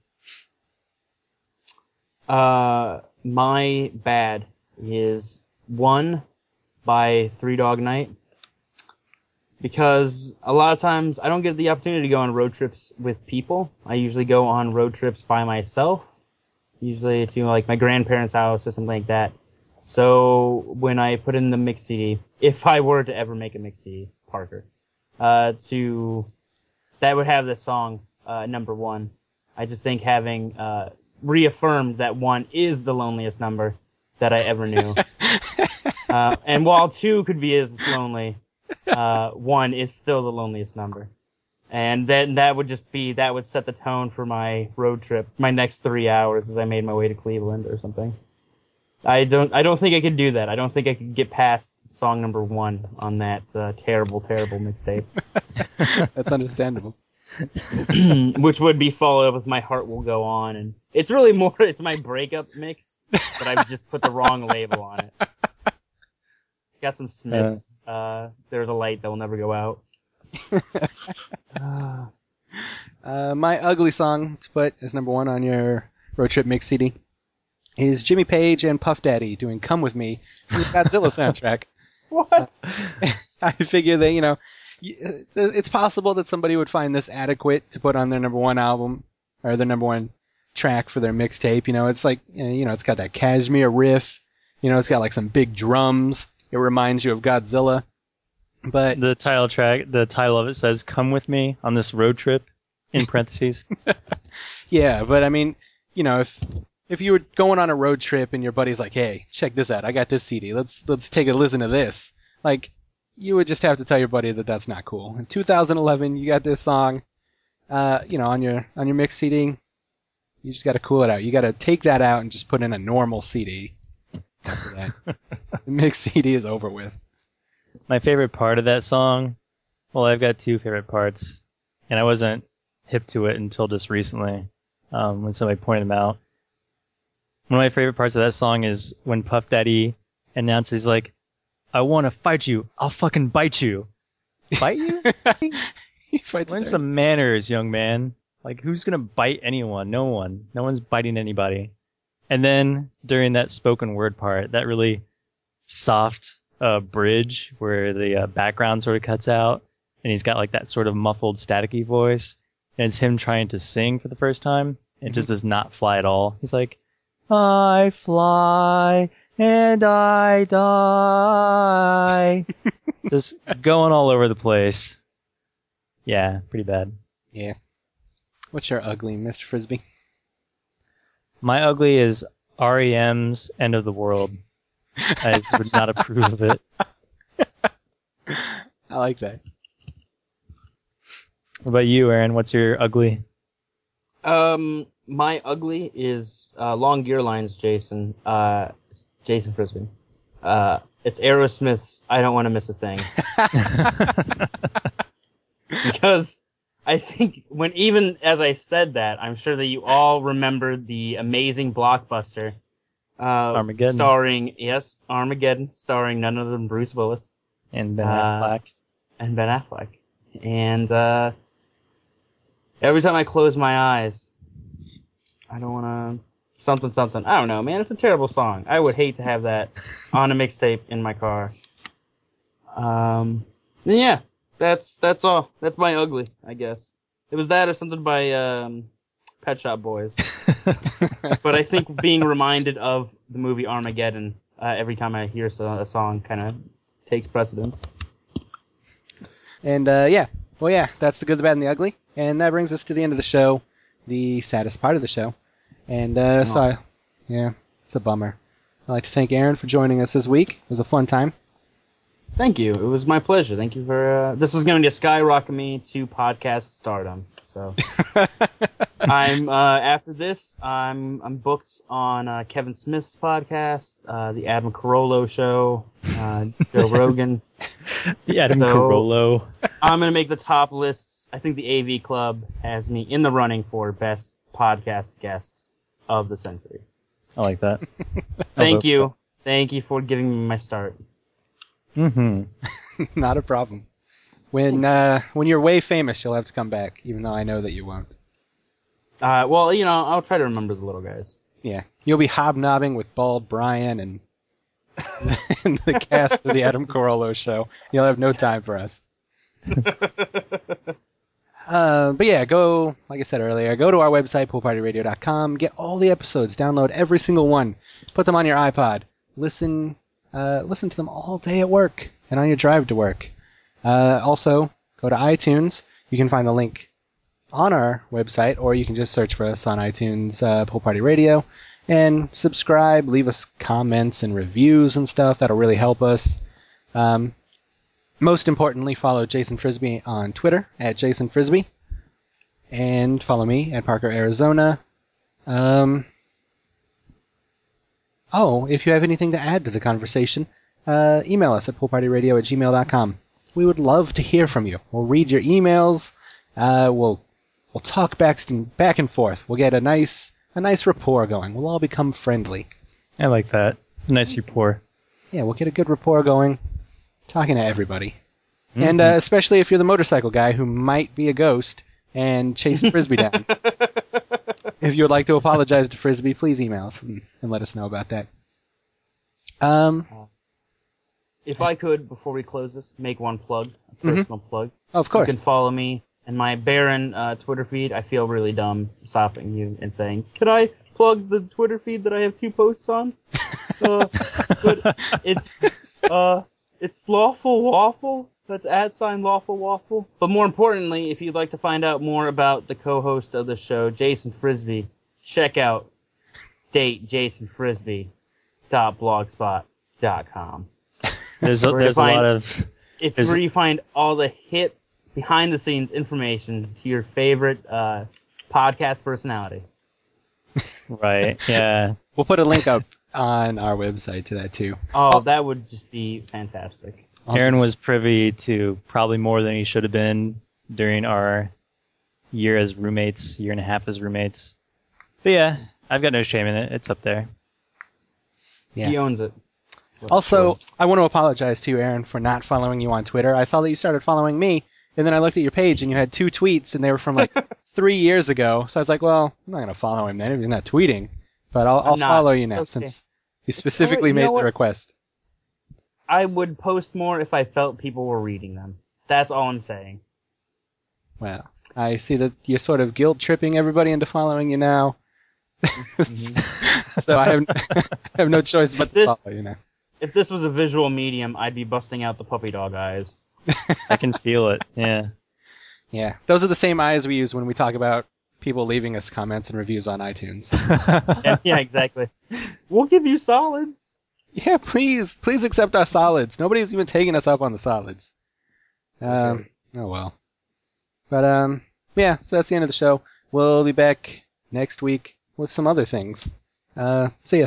My bad is One by Three Dog Night. Because a lot of times I don't get the opportunity to go on road trips with people. I usually go on road trips by myself. Usually to like my grandparents' house or something like that. So when I put in the mix CD, if I were to ever make a mix CD, Parker, that would have the song number 1. I just think having reaffirmed that 1 is the loneliest number that I ever knew. And while 2 could be as lonely, 1 is still the loneliest number. And then that would set the tone for my road trip, my next 3 hours as I made my way to Cleveland or something. I don't think I could do that. I don't think I could get past song number 1 on that terrible, terrible mixtape. That's understandable. Which would be followed up with My Heart Will Go On, and it's my breakup mix, but I've just put the wrong label on it. Got some Smiths. There's a light that will never go out. My ugly song to put as number 1 on your road trip mix CD is Jimmy Page and Puff Daddy doing "Come With Me" from the Godzilla soundtrack. What? I figure that, it's possible that somebody would find this adequate to put on their number 1 album or their number 1 track for their mixtape. It's like, it's got that Kashmir riff. It's got like some big drums. It reminds you of Godzilla. But The title of it says, "Come with me on this road trip," in parentheses. yeah, but I mean, you know, if you were going on a road trip and your buddy's like, "Hey, check this out. I got this CD. Let's take a listen to this." Like, you would just have to tell your buddy that that's not cool. In 2011, you got this song, you know, on your mix CD. You just got to cool it out. You got to take that out and just put in a normal CD. After that, the mix CD is over with. My favorite part of that song, well, I've got two favorite parts, and I wasn't hip to it until just recently, when somebody pointed them out. One of my favorite parts of that song is when Puff Daddy announces, like, "I want to fight you. I'll fucking bite you." Bite you? He fights Learn there. some manners, young man. Like, who's gonna bite anyone? No one. No one's biting anybody. And then, during that spoken word part, that really soft bridge where the background sort of cuts out, and he's got like that sort of muffled, staticky voice, and it's him trying to sing for the first time. It just does not fly at all. He's like, "I fly and I die," just going all over the place. Yeah, pretty bad. Yeah. What's your ugly, Mr. Frisbee? My ugly is REM's "End of the World." I just would not approve of it. I like that. What about you, Aaron? What's your ugly? My ugly is Long Gear Lines, Jason Frisbee. It's Aerosmith's "I Don't Want to Miss a Thing." Because I think even as I said that, I'm sure that you all remembered the amazing blockbuster Armageddon. Armageddon, starring none other than Bruce Willis And Ben Affleck. and Ben Affleck. And every time I close my eyes, I don't want to something. I don't know, man. It's a terrible song. I would hate to have that on a mixtape in my car. Yeah, that's all. That's my ugly, I guess. It was that or something by Pet Shop Boys. But I think being reminded of the movie Armageddon every time I hear a song kind of takes precedence. And yeah, well, yeah, that's the good, the bad, and the ugly. And that brings us to the end of the show, the saddest part of the show. And yeah, it's a bummer. I'd like to thank Aaron for joining us this week. It was a fun time. Thank you. It was my pleasure. Thank you for this is going to skyrocket me to podcast stardom. So I'm after this I'm booked on Kevin Smith's podcast, the Adam Carolla show, Joe Rogan. The Adam So- Carolla. I'm going to make the top lists. I think the AV Club has me in the running for best podcast guest of the century. I like that. Thank you. Thank you for giving me my start. Mm-hmm. Not a problem. When you're way famous, you'll have to come back, even though I know that you won't. Well, I'll try to remember the little guys. Yeah, you'll be hobnobbing with Bald Brian and, and the cast of the Adam Carolla show. You'll have no time for us. But yeah, like I said earlier, go to our website, poolpartyradio.com, get all the episodes, download every single one, put them on your iPod, listen to them all day at work and on your drive to work. Also, go to iTunes. You can find the link on our website, or you can just search for us on iTunes, Pool Party Radio, and subscribe, leave us comments and reviews and stuff. That'll really help us. Most importantly, follow Jason Frisbee on Twitter at Jason Frisbee, and follow me at Parker, Arizona. If you have anything to add to the conversation, email us at poolpartyradio@gmail.com. We would love to hear from you. We'll read your emails. We'll talk back and forth. We'll get a nice rapport going. We'll all become friendly. I like that. Nice rapport. Yeah, we'll get a good rapport going, talking to everybody. Mm-hmm. And especially if you're the motorcycle guy who might be a ghost and chase Frisbee down. If you would like to apologize to Frisbee, please email us and let us know about that. If I could, before we close this, make one plug, a personal plug. Of course. You can follow me in my barren Twitter feed. I feel really dumb stopping you and saying, could I plug the Twitter feed that I have 2 posts on? But It's Lawful Waffle. That's @ Lawful Waffle. But more importantly, if you'd like to find out more about the co-host of the show, Jason Frisbee, check out datejasonfrisbee.blogspot.com. There's a lot of... It's where you find all the hip, behind-the-scenes information to your favorite podcast personality. Right, yeah. We'll put a link up on our website to that, too. Oh, that would just be fantastic. Aaron was privy to probably more than he should have been during our year as roommates, year and a half as roommates. But yeah, I've got no shame in it. It's up there. Yeah. He owns it. Also, I want to apologize to you, Aaron, for not following you on Twitter. I saw that you started following me, and then I looked at your page, and you had 2 tweets, and they were from like 3 years ago. So I was like, well, I'm not going to follow him then if he's not tweeting. But I'll follow you now, since you specifically made the request. I would post more if I felt people were reading them. That's all I'm saying. Well, I see that you're sort of guilt-tripping everybody into following you now. So I have no choice but to follow you now. If this was a visual medium, I'd be busting out the puppy dog eyes. I can feel it, yeah. Yeah, those are the same eyes we use when we talk about people leaving us comments and reviews on iTunes. Yeah, exactly. We'll give you solids. Yeah, please accept our solids. Nobody's even taking us up on the solids. Oh well. But yeah, so that's the end of the show. We'll be back next week with some other things. See ya.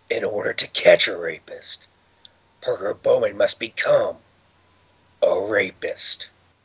In order to catch a rapist, Parker Bowman must become a rapist.